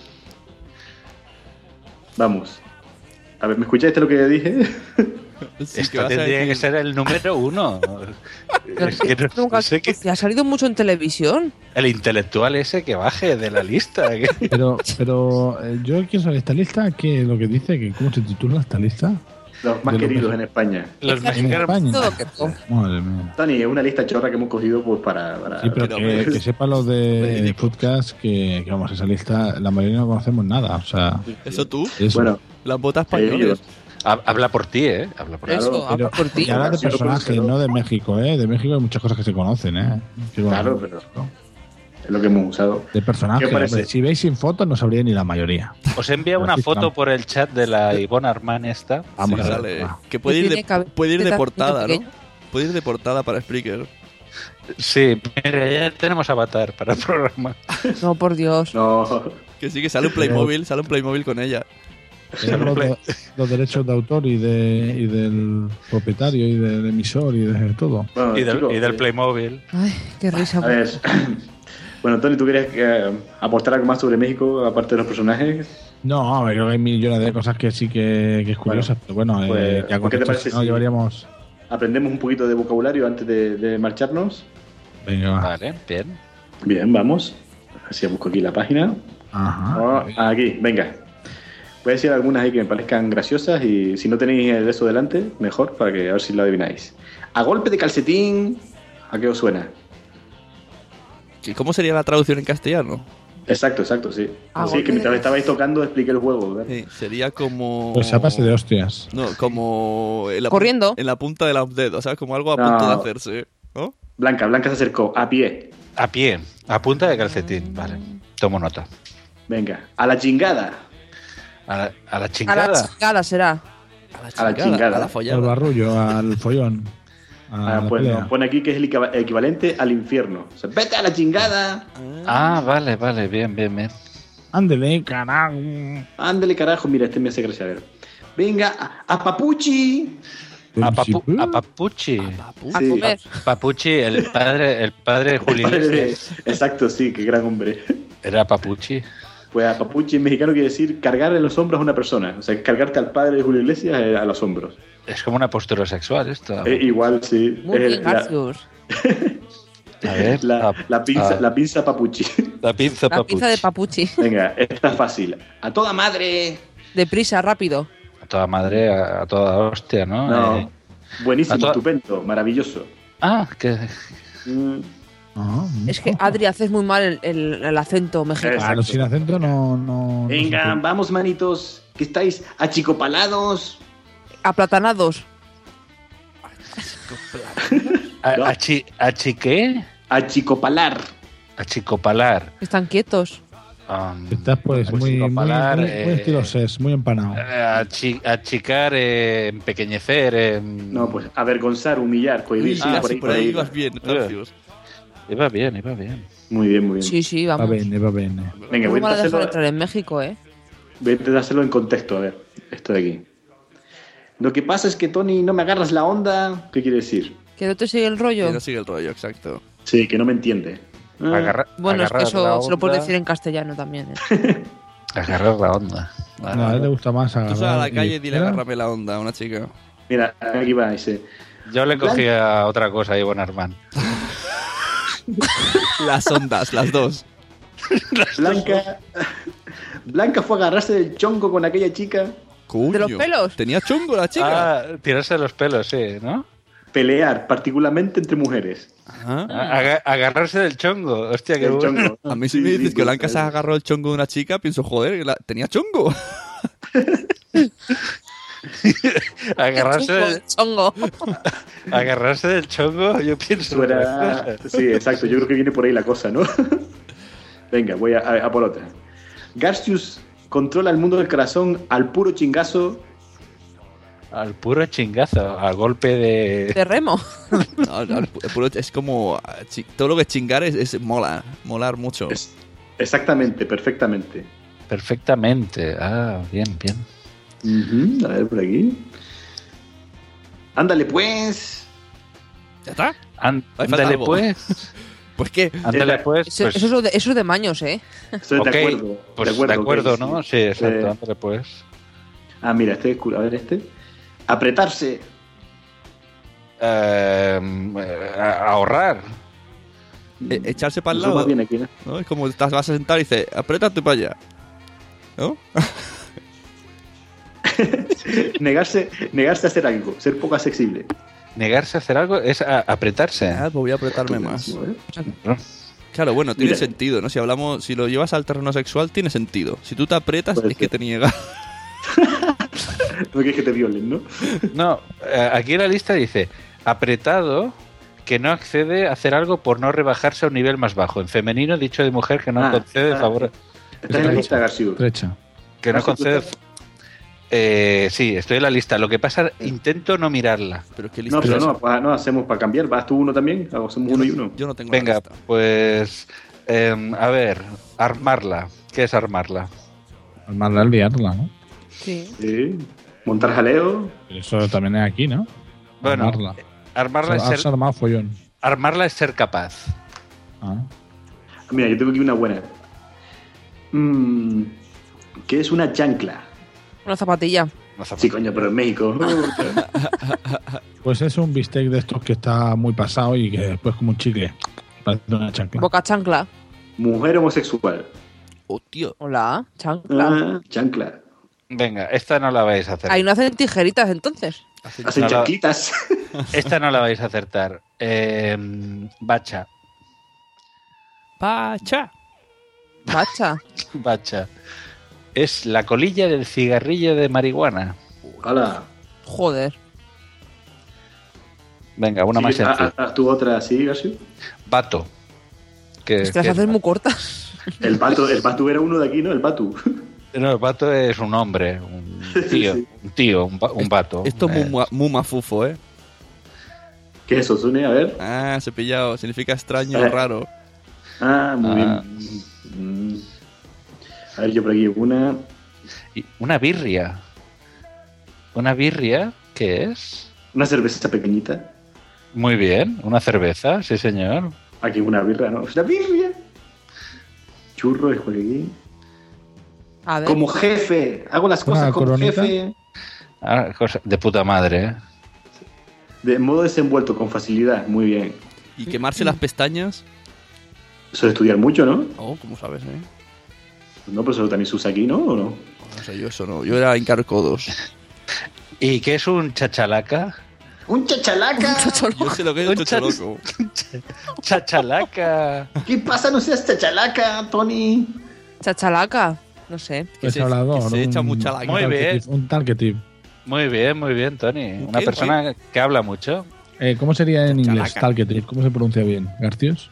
H: Vamos. A ver, ¿me escuchaste lo que dije?
G: Esto tendría que ser el número 1. Es que no sé qué.
D: Ha salido mucho en televisión.
G: El intelectual ese que baje de la lista.
I: Pero yo quiero saber esta lista, ¿qué es lo que dice? Que ¿Cómo se titula esta lista?
H: Los más
I: De lo
H: queridos
I: que-
H: en España.
G: Los
I: En
G: mexicanos.
I: España.
D: Todo que todo.
I: Madre mía.
H: Tony, es una lista chorra que hemos cogido pues para...
I: Sí, pero que sepa los de podcast que vamos, esa lista, la mayoría no conocemos nada. O sea,
E: ¿Eso tú?
I: eso.
H: Bueno,
E: Las botas españolas.
G: Habla por ti, ¿eh? Habla por ti.
D: Eso, habla por ti.
I: Y ahora de
H: Sí, lo
I: personajes,
H: conozco.
I: no de México, ¿eh? De México hay muchas cosas que se conocen, ¿eh? Que
H: Claro,
I: bueno,
H: pero es lo que hemos usado.
I: de personajes,
H: ¿Qué parece?
I: hombre, si veis sin fotos no sabría ni la mayoría.
G: Os he enviado una
I: Aquí
G: foto
I: estamos.
G: por el chat de la Ivonne Armán esta.
I: Vamos
E: Sí,
I: a
E: sale.
I: ver. va.
E: Que puede ir,
D: tiene
E: puede ir de
D: cabecita
E: portada, ¿no?
D: pequeña.
E: Puede ir de portada para Spreaker.
G: Sí, mira, ya tenemos avatar para el programa.
D: No, por Dios.
H: No,
E: Que sí, que sale un Playmobil con ella.
I: Tenemos los derechos de autor y del propietario y del emisor y de todo.
H: bueno,
G: Y
H: chicos,
G: del Playmobil.
D: Ay, qué risa.
H: A ver, bueno, Tony, ¿tú querías aportar algo más sobre México, aparte de los personajes?
I: No, a ver, creo que hay millones de cosas que sí que es curiosas, pero bueno,
H: pues,
I: que a
H: ¿qué te
I: contexto,
H: parece
I: si no
H: si-
I: llevaríamos...
H: Aprendemos un poquito de vocabulario antes de marcharnos.
I: Venga, va.
G: Vale, bien.
H: Bien, vamos. Así busco aquí la página.
I: Ajá.
H: Oh, aquí, venga. Voy a decir algunas ahí que me parezcan graciosas y si no tenéis el eso delante, mejor, para que a ver si lo adivináis. A golpe de calcetín, ¿a qué os suena?
E: ¿Y cómo sería la traducción en castellano?
H: Exacto, sí.
D: A
H: Sí,
D: golpe
H: que mientras
D: de-
H: estabais tocando expliqué el juego, ¿verdad?
E: Sí, sería como...
I: Pues a base de hostias.
E: No, como...
D: Corriendo.
E: En la punta de los dedos, ¿sabes? Como algo a
H: No.
E: punto de hacerse, ¿no?
H: Blanca se acercó, a pie.
G: A pie, a punta de calcetín. Vale, tomo nota.
H: Venga, a la chingada.
G: A la
D: A la
G: chingada.
D: chingada será.
H: A la chingada.
E: A la
I: Al
E: follada.
I: barrullo, al follón. A la
H: Pues
I: pelea.
H: nos pone aquí que es el equivalente al infierno. O sea, vete a la chingada.
G: Ah, vale, bien.
I: Ándele, carajo.
H: Ándale, carajo, mira, este me hace gracia. A ver. Venga, a Papuchi.
G: A Papuchi.
D: A
H: Sí.
D: comer.
G: Papuchi, el padre de Julio
H: Padre de-
G: Iglesias.
H: Exacto, sí, qué gran hombre.
G: Era Papuchi.
H: Pues a Papuchi en mexicano quiere decir cargar en los hombros a una persona. O sea, cargarte al padre de Julio Iglesias a los hombros.
G: Es como una postura sexual esto.
H: Igual, sí.
D: Muy bien,
H: la,
D: Garcius.
G: A ver.
H: la pinza Papuchi.
G: La pinza
D: La pizza de papuchi.
H: Venga, esta es fácil. A toda madre.
D: Deprisa, rápido.
G: A toda madre, a toda hostia, ¿no?
H: No. Buenísimo,
G: a toda-
H: estupendo, maravilloso.
G: Que...
D: Es que Adri haces muy mal el acento mexicano.
I: Claro, sin acento no
H: Venga, vamos, manitos, que estáis achicopalados.
D: Aplatanados.
G: ¿Achiqué?
H: Achicopalar.
G: Achicopalar.
D: Están quietos.
I: Estás pues muy
G: achicopalar,
I: muy estilo SES, muy empanado.
G: Achicar, empequeñecer.
H: No, pues avergonzar, humillar, cohibir. sí,
E: por ahí vas bien, gracias.
G: Iba bien.
H: Muy bien.
D: Sí,
I: Va
D: vamos.
I: bene, va bene.
H: Venga,
D: ¿Cómo
H: voy a
D: van a dejar
H: hacerlo,
D: entrar en México, eh?
H: voy a intentar hacerlo en contexto. A ver, esto de aquí. Lo que pasa es que, Tony, no me agarras la onda. ¿Qué quiere decir?
D: Que no te sigue el rollo.
E: Que no sigue el rollo, exacto.
H: Sí, que no me entiende.
D: Bueno, es que
G: agarrar
D: eso
G: la
D: se lo puedes
G: onda.
D: decir en castellano también. ¿eh?
G: Agarrar la onda.
I: No, a él le gusta más
E: Tú
I: agarrar.
E: sal a la calle y dile
I: ¿Era?
E: agárrame la onda a una chica.
H: Mira, aquí va ese.
G: Yo le cogía otra cosa ahí, Ivonne Armán.
E: Las ondas, las dos.
H: Blanca fue a agarrarse del chongo con aquella chica.
E: Coño,
D: ¿De los pelos?
E: Tenía chungo la chica.
G: Tirarse de los pelos, sí, ¿no?
H: Pelear, particularmente entre mujeres.
G: Agarrarse del chongo. Hostia, qué
H: Del
G: bueno.
H: chongo.
E: A mí si me dices que Blanca se agarró el chongo de una chica, pienso, joder, tenía chongo.
G: Agarrarse del
D: Chongo.
G: Agarrarse del chongo, yo pienso.
H: Suena... Sí, exacto. Yo creo que viene por ahí la cosa, ¿no? Venga, voy a por otra. Garcius controla el mundo del corazón al puro chingazo.
G: Al puro chingazo, al golpe de.
D: De remo.
E: No, es como... Todo lo que es chingar es molar mucho.
H: Exactamente, perfectamente.
G: Perfectamente. Ah, bien.
H: A ver, por aquí. Ándale, pues.
E: ¿Ya está?
G: Ándale, pues.
E: ¿Pues qué?
G: Ándale, pues.
D: Eso es de maños, ¿eh?
H: Estoy
G: Ok,
H: de acuerdo.
G: pues de acuerdo,
H: ok,
G: ¿no? Sí, exacto. Ándale, pues.
H: Ah, mira, este es cool. A ver, este. Apretarse.
G: Ahorrar.
E: Echarse para el
H: Eso
E: lado.
H: más bien aquí, ¿no?
E: ¿No? Es como vas a sentar y dices, apriétate para allá. ¿No?
H: Negarse a hacer algo, ser poco accesible.
G: Negarse a hacer algo es apretarse.
E: Ah, pues voy a apretarme más.
G: ¿No?
E: Claro, bueno, tiene
H: Mira.
E: sentido, ¿no? Si lo llevas al terreno sexual, tiene sentido. Si tú te aprietas,
H: Puede
E: es que
H: ser.
E: te niegas.
H: No quieres que te violen, ¿no?
G: No, aquí en la lista dice apretado que no accede a hacer algo por no rebajarse a un nivel más bajo. En femenino, dicho de mujer que no concede favor.
H: Está en la lista, Garciu.
I: Estrecha.
G: Que no
H: Garciu, ¿tú
G: concede.
H: estás?
G: Sí, estoy en la lista. Lo que pasa, intento no mirarla.
E: Pero qué
H: No,
E: lista
H: pero
E: es
H: no,
E: esa.
H: no hacemos para cambiar. ¿Vas tú uno también? Hacemos uno y uno.
E: Yo no tengo
G: Venga,
E: la lista.
G: pues. A ver, armarla. ¿Qué es armarla?
I: Armarla al liarla, ¿no?
D: Sí.
H: Sí. Montar jaleo.
I: Pero eso también es aquí, ¿no?
G: Bueno,
I: Armarla.
G: armarla es
I: Has
G: ser,
I: armado follón.
G: armarla es ser capaz.
I: Ah.
H: Mira, yo tengo aquí una buena. ¿Qué es una chancla?
D: Una zapatilla.
H: Sí, coño, pero en México.
I: Pues es un bistec de estos que está muy pasado y que después como un chicle. Parece una chancla.
D: Boca chancla.
H: Mujer homosexual.
E: Oh, tío.
D: Hola, chancla.
H: Chancla.
G: Venga, esta no la vais a hacer.
D: Ahí no hacen tijeritas entonces.
H: Hacen
G: No la-
H: chanclitas.
G: Esta no la vais a acertar. Bacha.
E: ¡Pacha!
D: Bacha.
G: Bacha. Es la colilla del cigarrillo de marihuana.
H: Hala.
D: Joder.
G: Venga, una más sencilla.
H: ¿Haz tú otra así, Garciu?
G: Bato. Que,
D: Es que las
G: que-
D: haces muy cortas.
H: El Batu era uno de aquí, ¿no? El Batu.
G: No, el bato es un hombre, un tío, un bato.
E: Esto es muy mafufo, ¿eh?
H: ¿Qué es eso, Sune? A ver.
E: Ah, cepillado. Significa extraño o
H: Eh.
E: raro.
H: Ah, muy
G: Ah.
H: bien. A ver, yo por aquí una.
G: Y una birria. ¿Una birria? ¿Qué es?
H: Una cerveza pequeñita.
G: Muy bien, una cerveza, sí señor.
H: Aquí una birra, ¿no? ¡Una birria! Churro, es por aquí.
D: A ver.
H: Como jefe. Hago las
I: ¿Una
H: cosas como
I: coronita?
H: jefe.
G: Ah, de puta madre, ¿eh?
H: De modo desenvuelto, con facilidad. Muy bien.
E: Y quemarse las pestañas.
H: Eso de estudiar mucho, ¿no?
E: Oh, ¿cómo sabes, eh?
H: No, pero eso también se usa aquí, ¿no? ¿O no?
E: No sé, yo eso no. Yo era encarcodos.
G: ¿Y qué es un chachalaca?
H: ¡Un chachalaca!
E: Yo sé lo que es un chocholoco.
G: Chachalaca.
H: ¿Qué pasa? No seas chachalaca, Tony.
D: Chachalaca. No sé.
I: Pues
E: se-
I: hablador,
E: que se echa
I: un-
E: mucha lágrima.
G: Muy bien.
I: Un talkative.
G: Muy bien, Tony. Una
E: ¿Qué?
G: persona que habla mucho.
I: ¿Cómo sería en inglés?
E: Chalaca.
I: Talkative. ¿Cómo se pronuncia bien? ¿Garcios?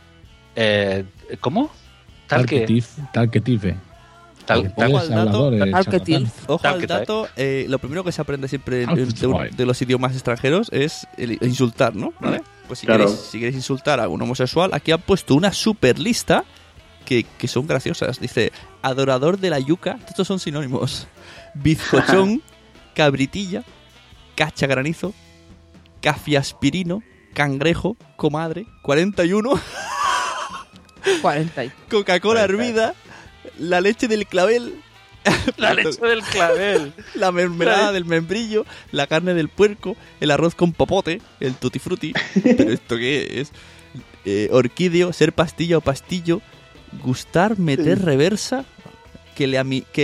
G: ¿Cómo? Tal que.
I: Talkative.
G: Tal-
I: Pues
E: Ojo al dato.
I: hablador,
D: Talkative.
I: charlatán.
E: Ojo
G: Tal
E: al
G: que tal.
E: dato, lo primero que se aprende siempre
I: Talkative.
E: de los idiomas extranjeros es el insultar, ¿no? ¿Vale? Pues si,
H: Claro.
E: si queréis insultar a un homosexual, aquí han puesto una super lista que son graciosas. Dice, adorador de la yuca, estos son sinónimos. Bizcochón, cabritilla, cacha granizo, cafiaspirino, cangrejo, comadre, 41,
D: 40.
E: Coca-Cola
G: 40.
E: hervida, la leche del clavel,
G: La leche del clavel.
E: la mermelada del membrillo, la carne del puerco, el arroz con popote, el tutti frutti. ¿Pero esto qué es? Orquídeo, ser pastilla o pastillo, gustar, meter reversa, que le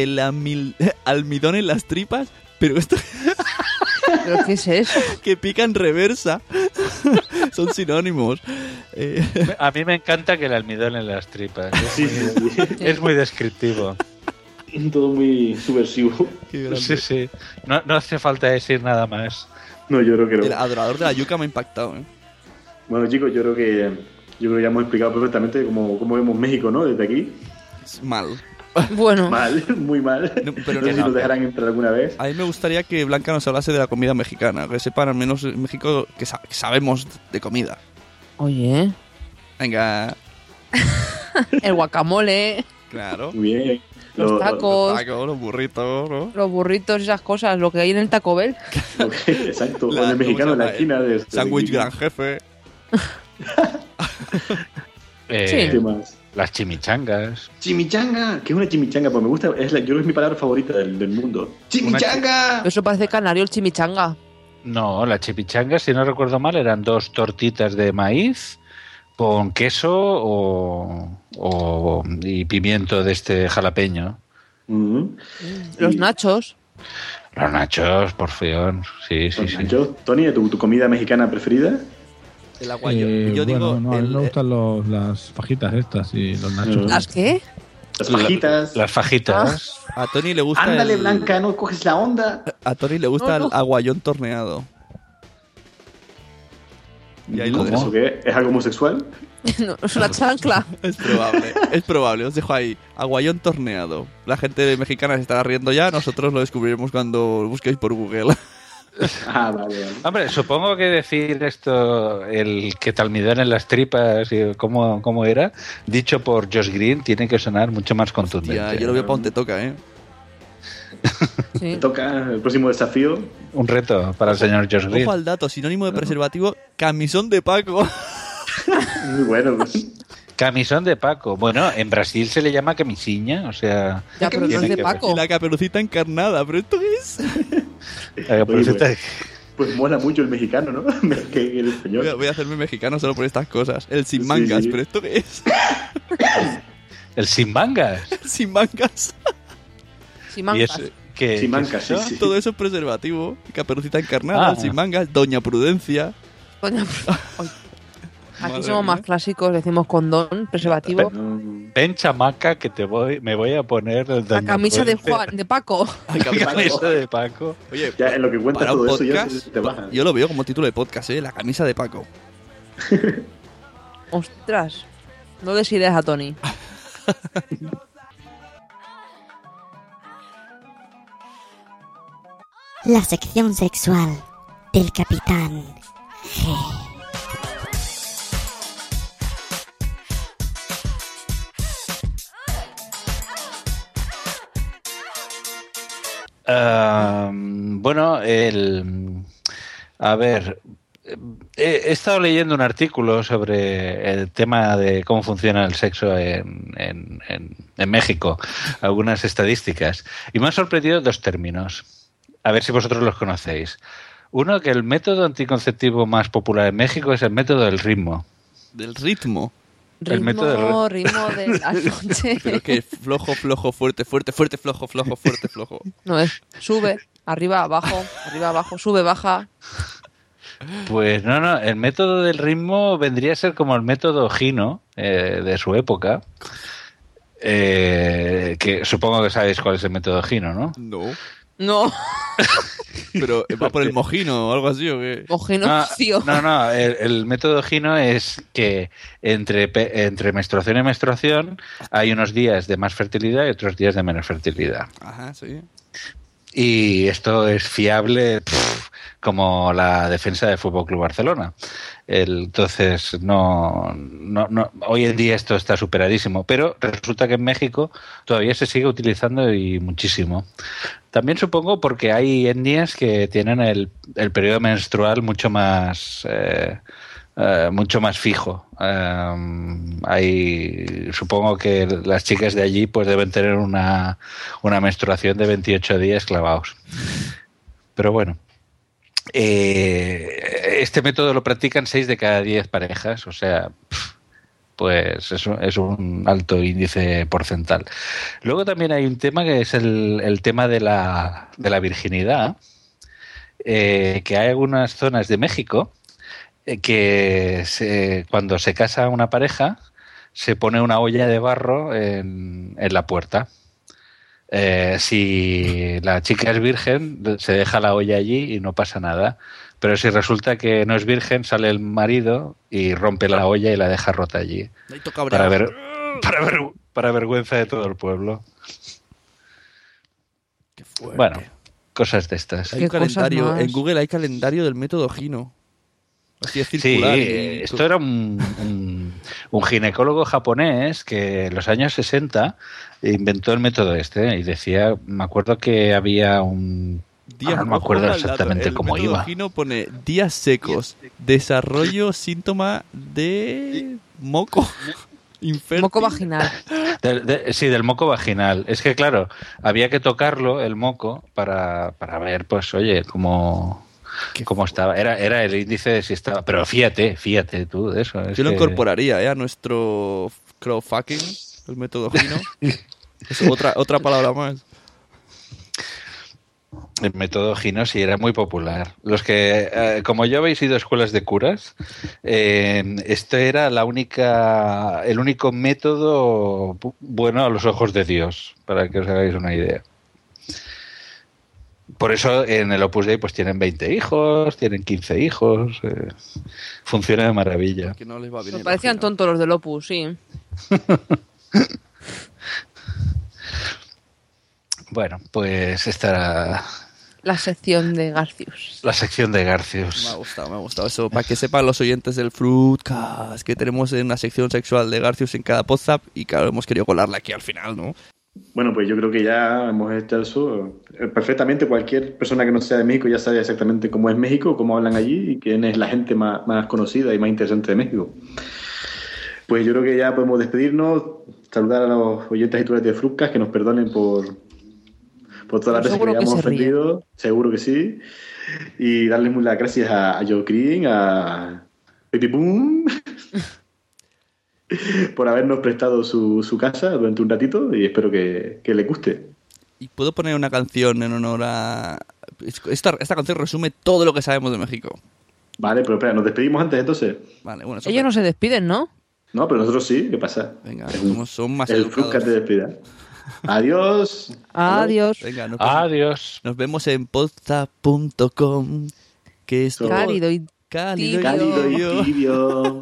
E: almidón en las tripas. Pero esto
D: ¿Pero qué es eso?
E: que pican reversa. Son sinónimos.
G: A mí me encanta que el almidón en las tripas.
H: Sí, sí, sí.
G: Es muy descriptivo.
H: Todo muy subversivo.
E: Qué grande.
G: Sí, sí. No hace falta decir nada más.
H: No, yo creo que
E: El
H: no.
E: adorador de la yuca me ha impactado, ¿eh?
H: Bueno, chicos, yo creo que ya hemos explicado perfectamente cómo vemos México, ¿no? Desde aquí.
E: Es mal.
D: Bueno.
H: Mal, muy mal.
E: No, pero
H: no sé si
E: no.
H: nos dejarán entrar alguna vez.
E: A mí me gustaría que Blanca nos hablase de la comida mexicana. Que sepan al menos en México que sabemos de comida.
D: Oye.
E: Venga.
D: El guacamole.
E: Claro.
H: Muy bien.
D: Los tacos.
E: Los burritos, ¿no?
D: Los burritos y esas cosas, lo que hay en el Taco Bell.
H: Exacto. O el mexicano en la esquina de
E: sándwich gran jefe.
D: Sí.
H: ¿Qué más?
G: Las chimichangas.
H: Chimichanga. ¿Qué es una chimichanga? Pues me gusta. Yo creo que es mi palabra favorita del mundo. ¡Chimichanga!
D: Eso parece canario, el chimichanga.
G: No, las chimichangas, si no recuerdo mal, eran 2 tortitas de maíz con queso y pimiento de este jalapeño.
D: Los nachos.
G: Los nachos, por fin. Sí.
H: Nachos. Tony, ¿tu comida mexicana preferida?
E: El aguayo. Yo digo.
I: No, a mí me gustan las fajitas estas y los nachos.
D: ¿Las qué?
H: Las fajitas.
G: Las fajitas.
E: A Tony le gusta.
H: Ándale, Blanca, no coges la onda.
E: A Tony le gusta el aguayón torneado. Y ahí lo dejo.
H: ¿Eso qué? ¿Es algo homosexual?
D: No, es una chancla.
E: Es probable. Os dejo ahí. Aguayón torneado. La gente mexicana se estará riendo ya. Nosotros lo descubriremos cuando busquéis por Google.
H: Vale.
G: Hombre, supongo que decir esto, el que te almidón en las tripas y cómo era, dicho por Josh Green, tiene que sonar mucho más contundente.
E: Ya, yo lo veo para donde toca, ¿eh?
D: Sí.
H: Te toca el próximo desafío.
G: Un reto para el señor Josh Green.
E: Ojo al dato, sinónimo de preservativo, camisón de Paco.
H: Muy bueno.
G: Camisón de Paco. Bueno, en Brasil se le llama camisiña, o sea...
D: Ya, pero no es de Paco.
E: Y la caperucita encarnada, ¿pero esto qué es?
G: La caperucita...
H: Pues mola mucho el mexicano, ¿no? Que el español.
E: Voy a hacerme mexicano solo por estas cosas. El sin mangas,
H: sí.
E: ¿pero esto qué es?
G: El sin mangas.
E: Sin mangas.
D: Sin mangas.
H: Sin mangas, sí.
E: Todo eso es preservativo. Caperucita encarnada, sin mangas, Doña Prudencia.
D: Aquí somos más clásicos, decimos condón, preservativo.
G: Ven, chamaca, que me voy a poner el
D: La camisa de Paco.
G: La camisa de Paco.
E: Oye,
H: ya en lo que cuentas todo
E: podcast,
H: eso ya te baja.
E: Yo lo veo como título de podcast, La camisa de Paco.
D: Ostras, no des ideas a Tony.
L: La sección sexual del Capitán G.
G: Bueno, a ver, he estado leyendo un artículo sobre el tema de cómo funciona el sexo en México, algunas estadísticas, y me han sorprendido 2 términos. A ver si vosotros los conocéis. Uno, que el método anticonceptivo más popular en México es el método del ritmo.
E: ¿Del ritmo?
D: Ritmo de la noche.
E: Pero que flojo, fuerte, flojo.
D: No, es sube, arriba, abajo, sube, baja.
G: Pues no, el método del ritmo vendría a ser como el método Gino de su época. Que supongo que sabéis cuál es el método Gino, ¿no?
D: No.
E: Pero va por el mojino o algo así, ¿o qué?
D: Mojino, tío.
G: No, el método Gino es que entre menstruación y menstruación hay unos días de más fertilidad y otros días de menos fertilidad.
E: Ajá, sí.
G: Y esto es fiable como la defensa del Fútbol Club Barcelona. Entonces, no, hoy en día esto está superadísimo, pero resulta que en México todavía se sigue utilizando y muchísimo. También supongo porque hay etnias que tienen el periodo menstrual mucho más fijo. Supongo que las chicas de allí pues deben tener una menstruación de 28 días clavados. Pero bueno. Este método lo practican 6 de cada 10 parejas, o sea, pues es un alto índice porcentual. Luego también hay un tema que es el tema de la virginidad, que hay algunas zonas de México que cuando se casa una pareja se pone una olla de barro en la puerta. Si la chica es virgen, se deja la olla allí y no pasa nada. Pero si resulta que no es virgen, sale el marido y rompe la olla y la deja rota allí. Para vergüenza de todo el pueblo.
E: Qué fuerte.
G: Bueno, cosas de estas.
E: Hay un calendario. En Google hay calendario del método Gino. Así es circular.
G: Sí, esto era un ginecólogo japonés que en los años 60 inventó el método y decía, me acuerdo que había un... no me acuerdo exactamente cómo iba.
E: El método pone días secos, desarrollo síntoma de moco. Infértil.
D: Moco vaginal.
G: Sí, del moco vaginal. Es que, claro, había que tocarlo, el moco, para ver, pues, oye, cómo estaba. Era el índice de si estaba... Pero fíjate tú de eso.
E: Yo lo incorporaría a nuestro crowdfucking, el método Gino. Es otra palabra más.
G: El método Gino sí era muy popular. Los que, como yo habéis ido a escuelas de curas, esto era el único método bueno a los ojos de Dios, para que os hagáis una idea. Por eso en el Opus Dei pues tienen 20 hijos, tienen 15 hijos, funciona de maravilla.
E: Que no les va bien.
D: Me parecían tontos los del Opus, sí.
G: Bueno, pues esta era...
D: La sección de Garcius.
G: La sección de Garcius.
E: Me ha gustado eso. Para que sepan los oyentes del Fruitcast que tenemos una sección sexual de Garcius en cada podcast y claro, hemos querido colarla aquí al final, ¿no?
H: Bueno, pues yo creo que ya hemos hecho eso. Perfectamente cualquier persona que no sea de México ya sabe exactamente cómo es México, cómo hablan allí y quién es la gente más conocida y más interesante de México. Pues yo creo que ya podemos despedirnos, saludar a los oyentes y titulares de Fruitcast, que nos perdonen por todas las veces que hayamos ofendido, seguro que sí, y darles muchas gracias a Joe Green, a Pepe Boom, por habernos prestado su casa durante un ratito y espero que les guste.
E: Y puedo poner una canción en honor a... Esta canción resume todo lo que sabemos de México.
H: Vale, pero espera, ¿nos despedimos antes entonces?
E: Vale, bueno,
D: ellos no se despiden, ¿no?
H: No, pero nosotros sí, ¿qué pasa?
E: Venga, son más
H: el
E: educados.
H: Fruitcast te despida. Adiós.
D: Adiós.
E: Venga,
G: adiós.
E: Nos vemos en podstab.com, que es
D: cálido y
H: tibio.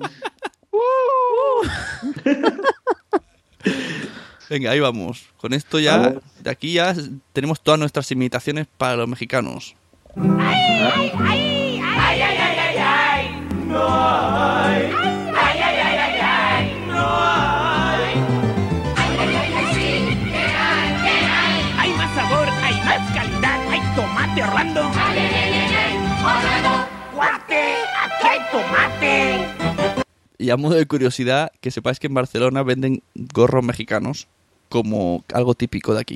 E: Venga, ahí vamos. Con esto ya, de aquí ya tenemos todas nuestras imitaciones para los mexicanos.
R: ¡Ay! ¡No hay! ¡Tomate, Orlando! ¡Orlando! ¡Cuate! ¡Aquí hay tomate!
E: Y a modo de curiosidad, que sepáis que en Barcelona venden gorros mexicanos como algo típico de aquí.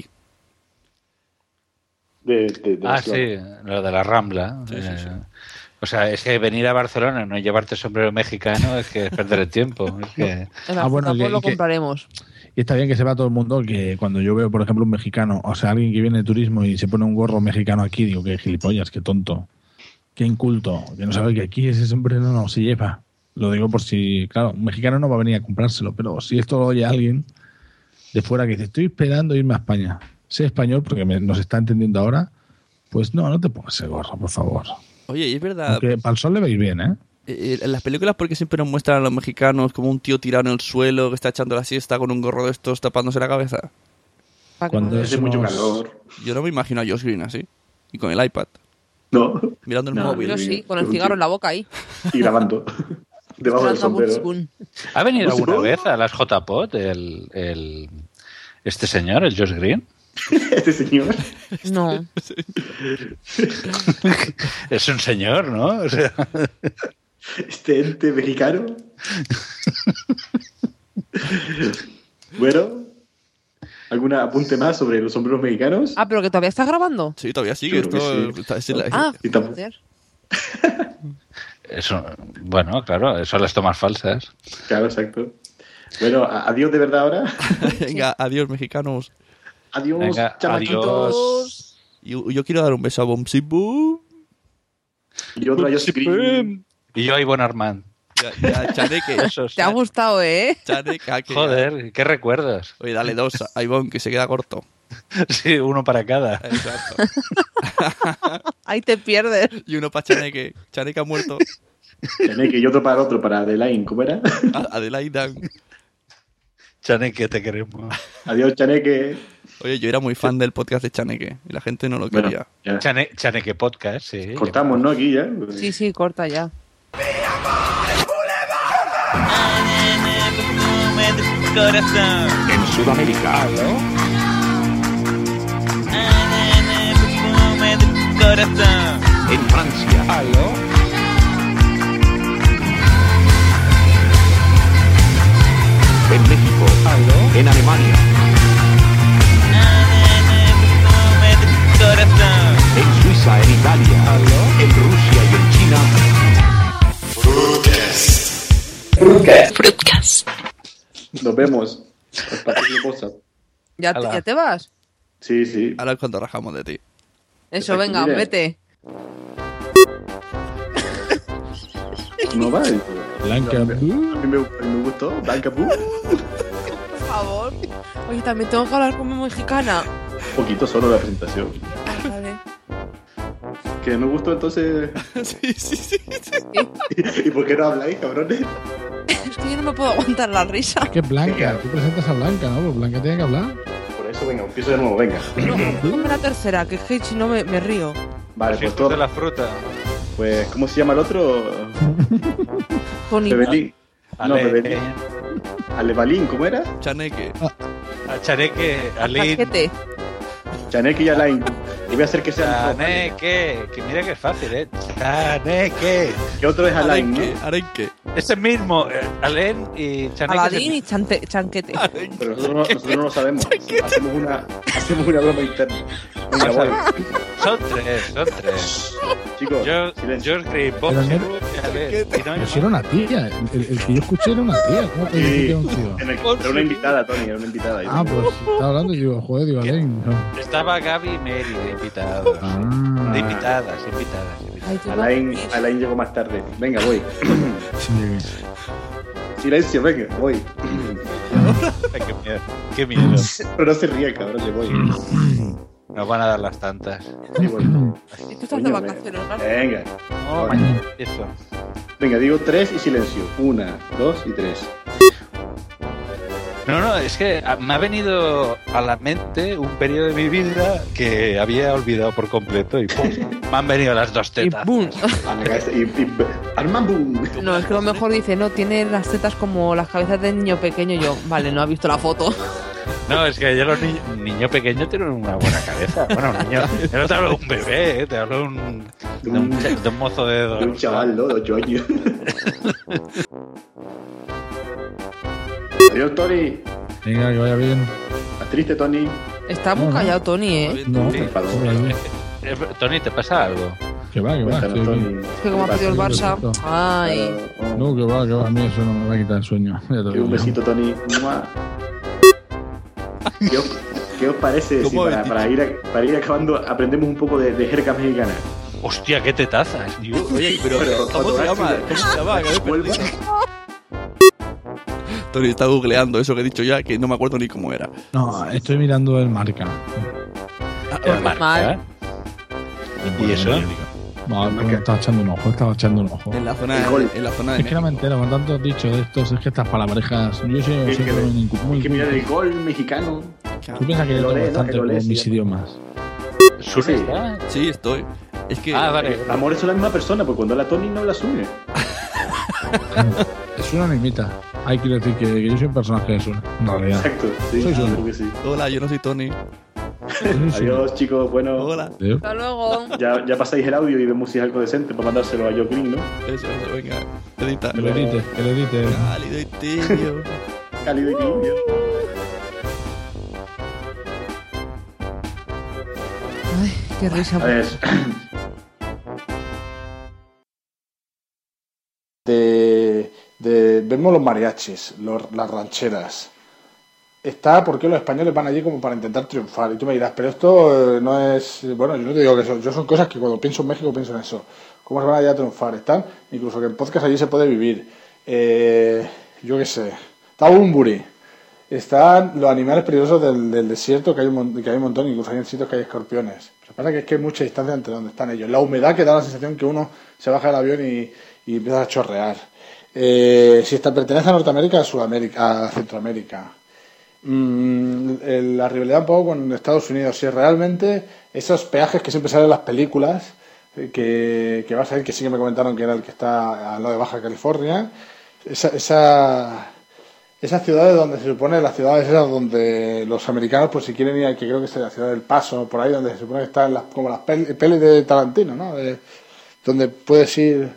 G: Sí, lo de la Rambla.
E: Sí.
G: O sea, es que venir a Barcelona y no llevarte sombrero mexicano es que es perder el tiempo. Es que...
D: bueno, lo compraremos.
I: Y está bien que sepa todo el mundo que cuando yo veo, por ejemplo, un mexicano, o sea, alguien que viene de turismo y se pone un gorro mexicano aquí, digo, qué gilipollas, qué tonto, qué inculto, que no sabe que aquí ese sombrero no se lleva. Lo digo por si, claro, un mexicano no va a venir a comprárselo, pero si esto lo oye alguien de fuera que dice, estoy esperando irme a España, sé español porque nos está entendiendo ahora, pues no te pongas ese gorro, por favor.
E: Oye, y es verdad...
I: Aunque para el sol le veis bien, ¿eh?
E: En las películas, ¿por qué siempre nos muestran a los mexicanos como un tío tirado en el suelo que está echando la siesta con un gorro de estos tapándose la cabeza?
H: Cuando hace mucho calor.
E: Yo no me imagino a Josh Green así. Y con el iPad.
H: No.
E: Mirando el móvil.
D: Yo sí, con el cigarro en la boca ahí.
H: Y grabando. Debajo del sombrero.
G: ¿Ha venido alguna vez a las JPOT este señor, el Josh Green?
H: ¿Este señor?
D: No.
G: Es un señor, ¿no? O sea...
H: Este ente mexicano. Bueno, ¿algún apunte más sobre los sombreros mexicanos?
D: Ah, pero que todavía estás grabando.
E: Sí, todavía sigue.
D: Joder.
G: Eso, bueno, claro, son las tomas falsas.
H: Claro, exacto. Bueno, adiós de verdad ahora.
E: Venga, adiós, mexicanos.
H: Adiós,
G: venga,
H: chamaquitos.
G: Adiós.
E: Yo quiero dar un beso a Bomsy Boom.
H: Y otro a Josh Green.
G: Y yo a Ivonne Armand.
E: Ya, Chaneque.
D: Te ha gustado, ¿eh?
E: Chaneque.
G: Joder, qué recuerdos.
E: Oye, dale dos a Ivonne, que se queda corto.
G: Sí, uno para cada.
E: Exacto.
D: Ahí te pierdes.
E: Y uno para Chaneque. Chaneque ha muerto.
H: Chaneque y otro para otro, para Adelaine. ¿Cómo era?
E: Adelaide.
G: Chaneque, te queremos.
H: Adiós, Chaneque.
E: Oye, yo era muy fan del podcast de Chaneque y la gente no lo quería.
G: Chaneque Podcast, sí.
H: Cortamos, ¿no? Aquí ya.
D: Sí, corta ya.
F: En Sudamérica. En Francia. En México. En Alemania. En Suiza, en Italia. En Rusia y en China.
H: Fruitcast. Nos vemos. Al partido WhatsApp.
D: ¿Ya te vas?
H: Sí.
E: Ahora es cuando rajamos de ti.
D: Eso, venga,
H: Mire.
D: vete.
H: No va.
I: Blanca
H: A mí me gustó. Blanca Boo.
D: Por favor. Oye, también tengo que hablar como mexicana.
H: Un poquito solo la presentación.
D: Vale.
H: Que no gustó entonces.
E: Sí.
H: ¿Y por qué no habláis, cabrones?
D: Es que yo no me puedo aguantar la risa.
I: Es que es Blanca, tú presentas a Blanca, ¿no? Pues Blanca tiene que hablar.
H: Por eso, venga, empiezo de nuevo, venga.
D: Ponme la tercera, que es que si no me río.
H: Vale, pues todo.
G: de la fruta.
H: Pues, ¿cómo se llama el otro?
D: Tony.
H: Bebelín. No,
G: Ale-
H: Bebelín. Alevalín, ¿cómo era?
E: Chaneque.
G: A Chaneque, Alín.
D: Paquete.
H: Chaneque y Alain. Y voy a hacer que sea.
G: Chaneque, que mira que es fácil, Chaneque.
H: ¿Qué otro es Alain, no?
E: Arenque.
G: Ese mismo, Alén y Chaneque.
D: Aladín y Chanquete.
H: Pero nosotros no lo sabemos. Hacemos una broma interna. Venga, voy.
G: Son tres.
H: Chicos,
G: George Green, Bob
I: Pero no-
G: Seru y Alén. Y no hay
I: Pero si era una tía. El que yo escuché era una tía. ¿Cómo puede decir que era un tío?
H: Era una invitada, Tony, era una invitada.
I: Ah, pues estaba hablando y digo, joder, digo, Alain. No.
G: Estaba Gaby y Mary de invitados.
I: Ah.
G: De invitadas.
D: Ay, tú
H: Alain llegó más tarde. Venga, voy.
I: Sí.
H: Silencio, venga, voy.
G: Qué miedo.
H: Pero no se ríe, cabrón, que voy.
G: Nos van a dar las tantas.
H: Sí, voy.
D: Tú estás de vacaciones, ¿no?
H: Venga.
G: No, mañana empiezo.
H: Venga, digo 3 y silencio. 1, 2 y 3.
G: No, es que me ha venido a la mente un periodo de mi vida que había olvidado por completo y ¡pum! Me han venido las dos
D: Y
G: tetas.
D: boom.
H: Arman boom.
D: No, es que a lo mejor dice, no, tiene las tetas como las cabezas de niño pequeño. Y yo, vale, no ha visto la foto.
G: No, es que ya los niños pequeños tienen una buena cabeza. Bueno, un niño. Yo no te hablo de un bebé, te hablo de un mozo de
H: De un chaval, ¿no? De 8 años. Adiós, Tony.
I: Venga, que vaya bien.
H: ¿Estás triste, Tony?
D: Está muy callado, Tony, ¿eh?
I: No,
G: Sí.
I: pobre ahí.
G: Tony, ¿te pasa algo?
I: Que va,
H: Cuéntanos,
I: estoy
H: Tony.
I: bien.
D: Es que como ha pedido el Barça. Ay.
I: No, que va, a mí eso no me va a quitar el sueño. Ya te lo
H: Un
I: digo.
H: besito, Tony. ¡Mua! ¿Qué os parece si para ir acabando aprendemos un poco de jerga mexicana?
G: Hostia, qué tetazas, tío.
E: Oye, pero ¿cómo se llama? ¿Cómo se llama? Que me he perdido. Tony está googleando eso que he dicho ya, que no me acuerdo ni cómo era.
I: No, estoy mirando el marca.
G: El marca. ¿Y eso?
I: No, estaba echando un ojo,
E: En la zona, en la zona de
I: Es que no me entero, con tantos dichos de estos, es que estas palabrejas. Yo soy siempre muy
H: Hay que mirar el gol mexicano.
I: Tú piensas que yo
H: El
I: tengo
H: olé, ¿no?
I: bastante
H: El olé,
I: con
H: sí,
I: mis
H: ya.
I: idiomas.
G: ¿Sune está?
E: Sí, estoy. Es que.
G: Vale.
H: Amor es la misma persona, porque cuando la Tony no la sube.
I: Es una nimita. Hay que decir que yo soy un personaje de Sune, en realidad.
H: Exacto, sí,
I: Soy Sune.
H: creo que sí.
E: Hola, yo no soy Tony.
H: Adiós, chicos, bueno.
E: Hola.
D: Hasta luego.
H: Ya pasáis el audio y vemos si es algo decente para mandárselo a Joe Green, ¿no?
E: Eso, venga. Edita.
I: Que lo edite, que lo edite.
E: Cálido y tibio.
H: Cálido y tibio.
D: Ay, qué risa.
H: A ver. Vemos los mariachis, las rancheras. Está porque los españoles van allí como para intentar triunfar. Y tú me dirás, pero esto no es... Bueno, yo no te digo que eso. Yo son cosas que cuando pienso en México pienso en eso. ¿Cómo se van allá a triunfar? Están, incluso que en podcast allí se puede vivir. Yo qué sé. Está Bumburi. Están los animales peligrosos del desierto, que hay un montón. Incluso hay en sitios que hay escorpiones. Pero pasa que es que hay mucha distancia entre donde están ellos. La humedad que da la sensación que uno se baja del avión y empieza a chorrear. Si pertenece a Norteamérica, a Sudamérica, a Centroamérica. La rivalidad un poco con Estados Unidos. Si realmente esos peajes que siempre salen en las películas, que vas a ver, que sí que me comentaron que era el que está al lado de Baja California,
I: esas ciudades donde se supone, las ciudades esas donde los americanos, pues si quieren ir, que creo que es la ciudad del Paso, por ahí donde se supone que están como las pelis de Tarantino, ¿no? Donde puedes ir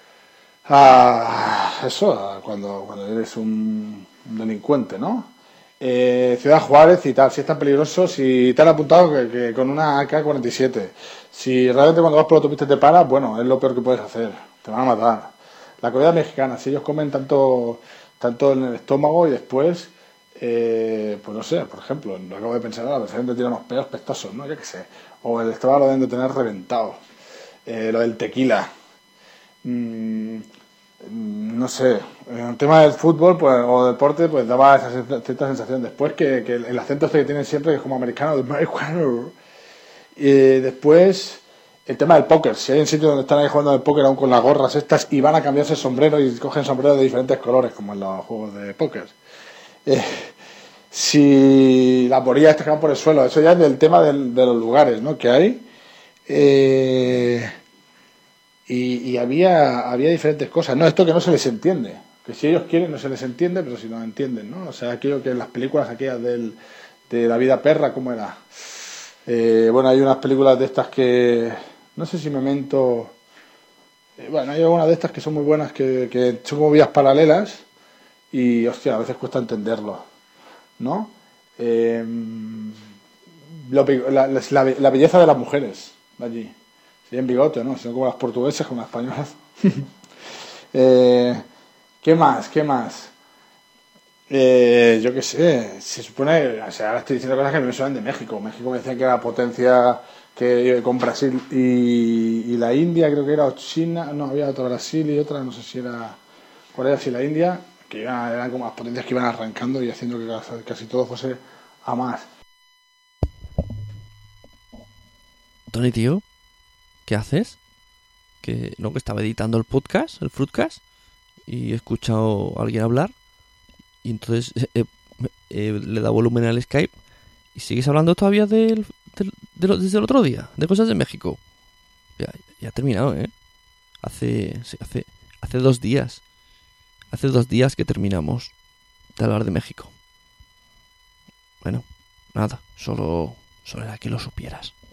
I: cuando eres un delincuente, ¿no? Ciudad Juárez y tal, si es tan peligroso, si te han apuntado que con una AK-47, si realmente cuando vas por la autopista te paras, bueno, es lo peor que puedes hacer, te van a matar. La comida mexicana, si ellos comen tanto en el estómago y después, pues no sé, por ejemplo, lo acabo de pensar ahora, se deben de tirar unos pedos pestosos, ¿no? Yo qué sé, o el estómago lo deben de tener reventado, lo del tequila. No sé, en el tema del fútbol pues, o deporte, pues daba esa cierta sensación. Después que el acento este que tienen siempre, que es como americano, de marihuana. Y después, el tema del póker. Si hay un sitio donde están ahí jugando al póker aún con las gorras estas y van a cambiarse el sombrero y cogen sombreros de diferentes colores, como en los juegos de póker. Si la polilla está quedando por el suelo, eso ya es del tema de los lugares, ¿no? Que hay. Y había diferentes cosas. No, esto que no se les entiende. Que si ellos quieren no se les entiende, pero si no entienden, ¿no? O sea, aquello que en las películas aquellas de la vida perra, ¿cómo era? Bueno, hay unas películas de estas que... No sé si Memento... bueno, hay algunas de estas que son muy buenas, que son como vías paralelas y, hostia, a veces cuesta entenderlo, ¿no? La belleza de las mujeres, allí. Sí, en bigote, ¿no? Sino como las portuguesas, como las españolas. ¿Qué más? Yo qué sé. Se supone... O sea, ahora estoy diciendo cosas que me suenan de México. México me decían que era potencia que con Brasil y la India, creo que era, o China. No, había otra Brasil y otra, no sé si era... ¿Cuál era? Si la India, que eran como las potencias que iban arrancando y haciendo que casi todo fuese a más.
E: Tony, tío, ¿qué haces? Que estaba editando el Fruitcast, y he escuchado a alguien hablar, y entonces le da volumen al Skype, y sigues hablando todavía desde el otro día, de cosas de México. Ya ha terminado, ¿eh? Hace 2 días. Hace 2 días que terminamos de hablar de México. Bueno, nada, solo era que lo supieras.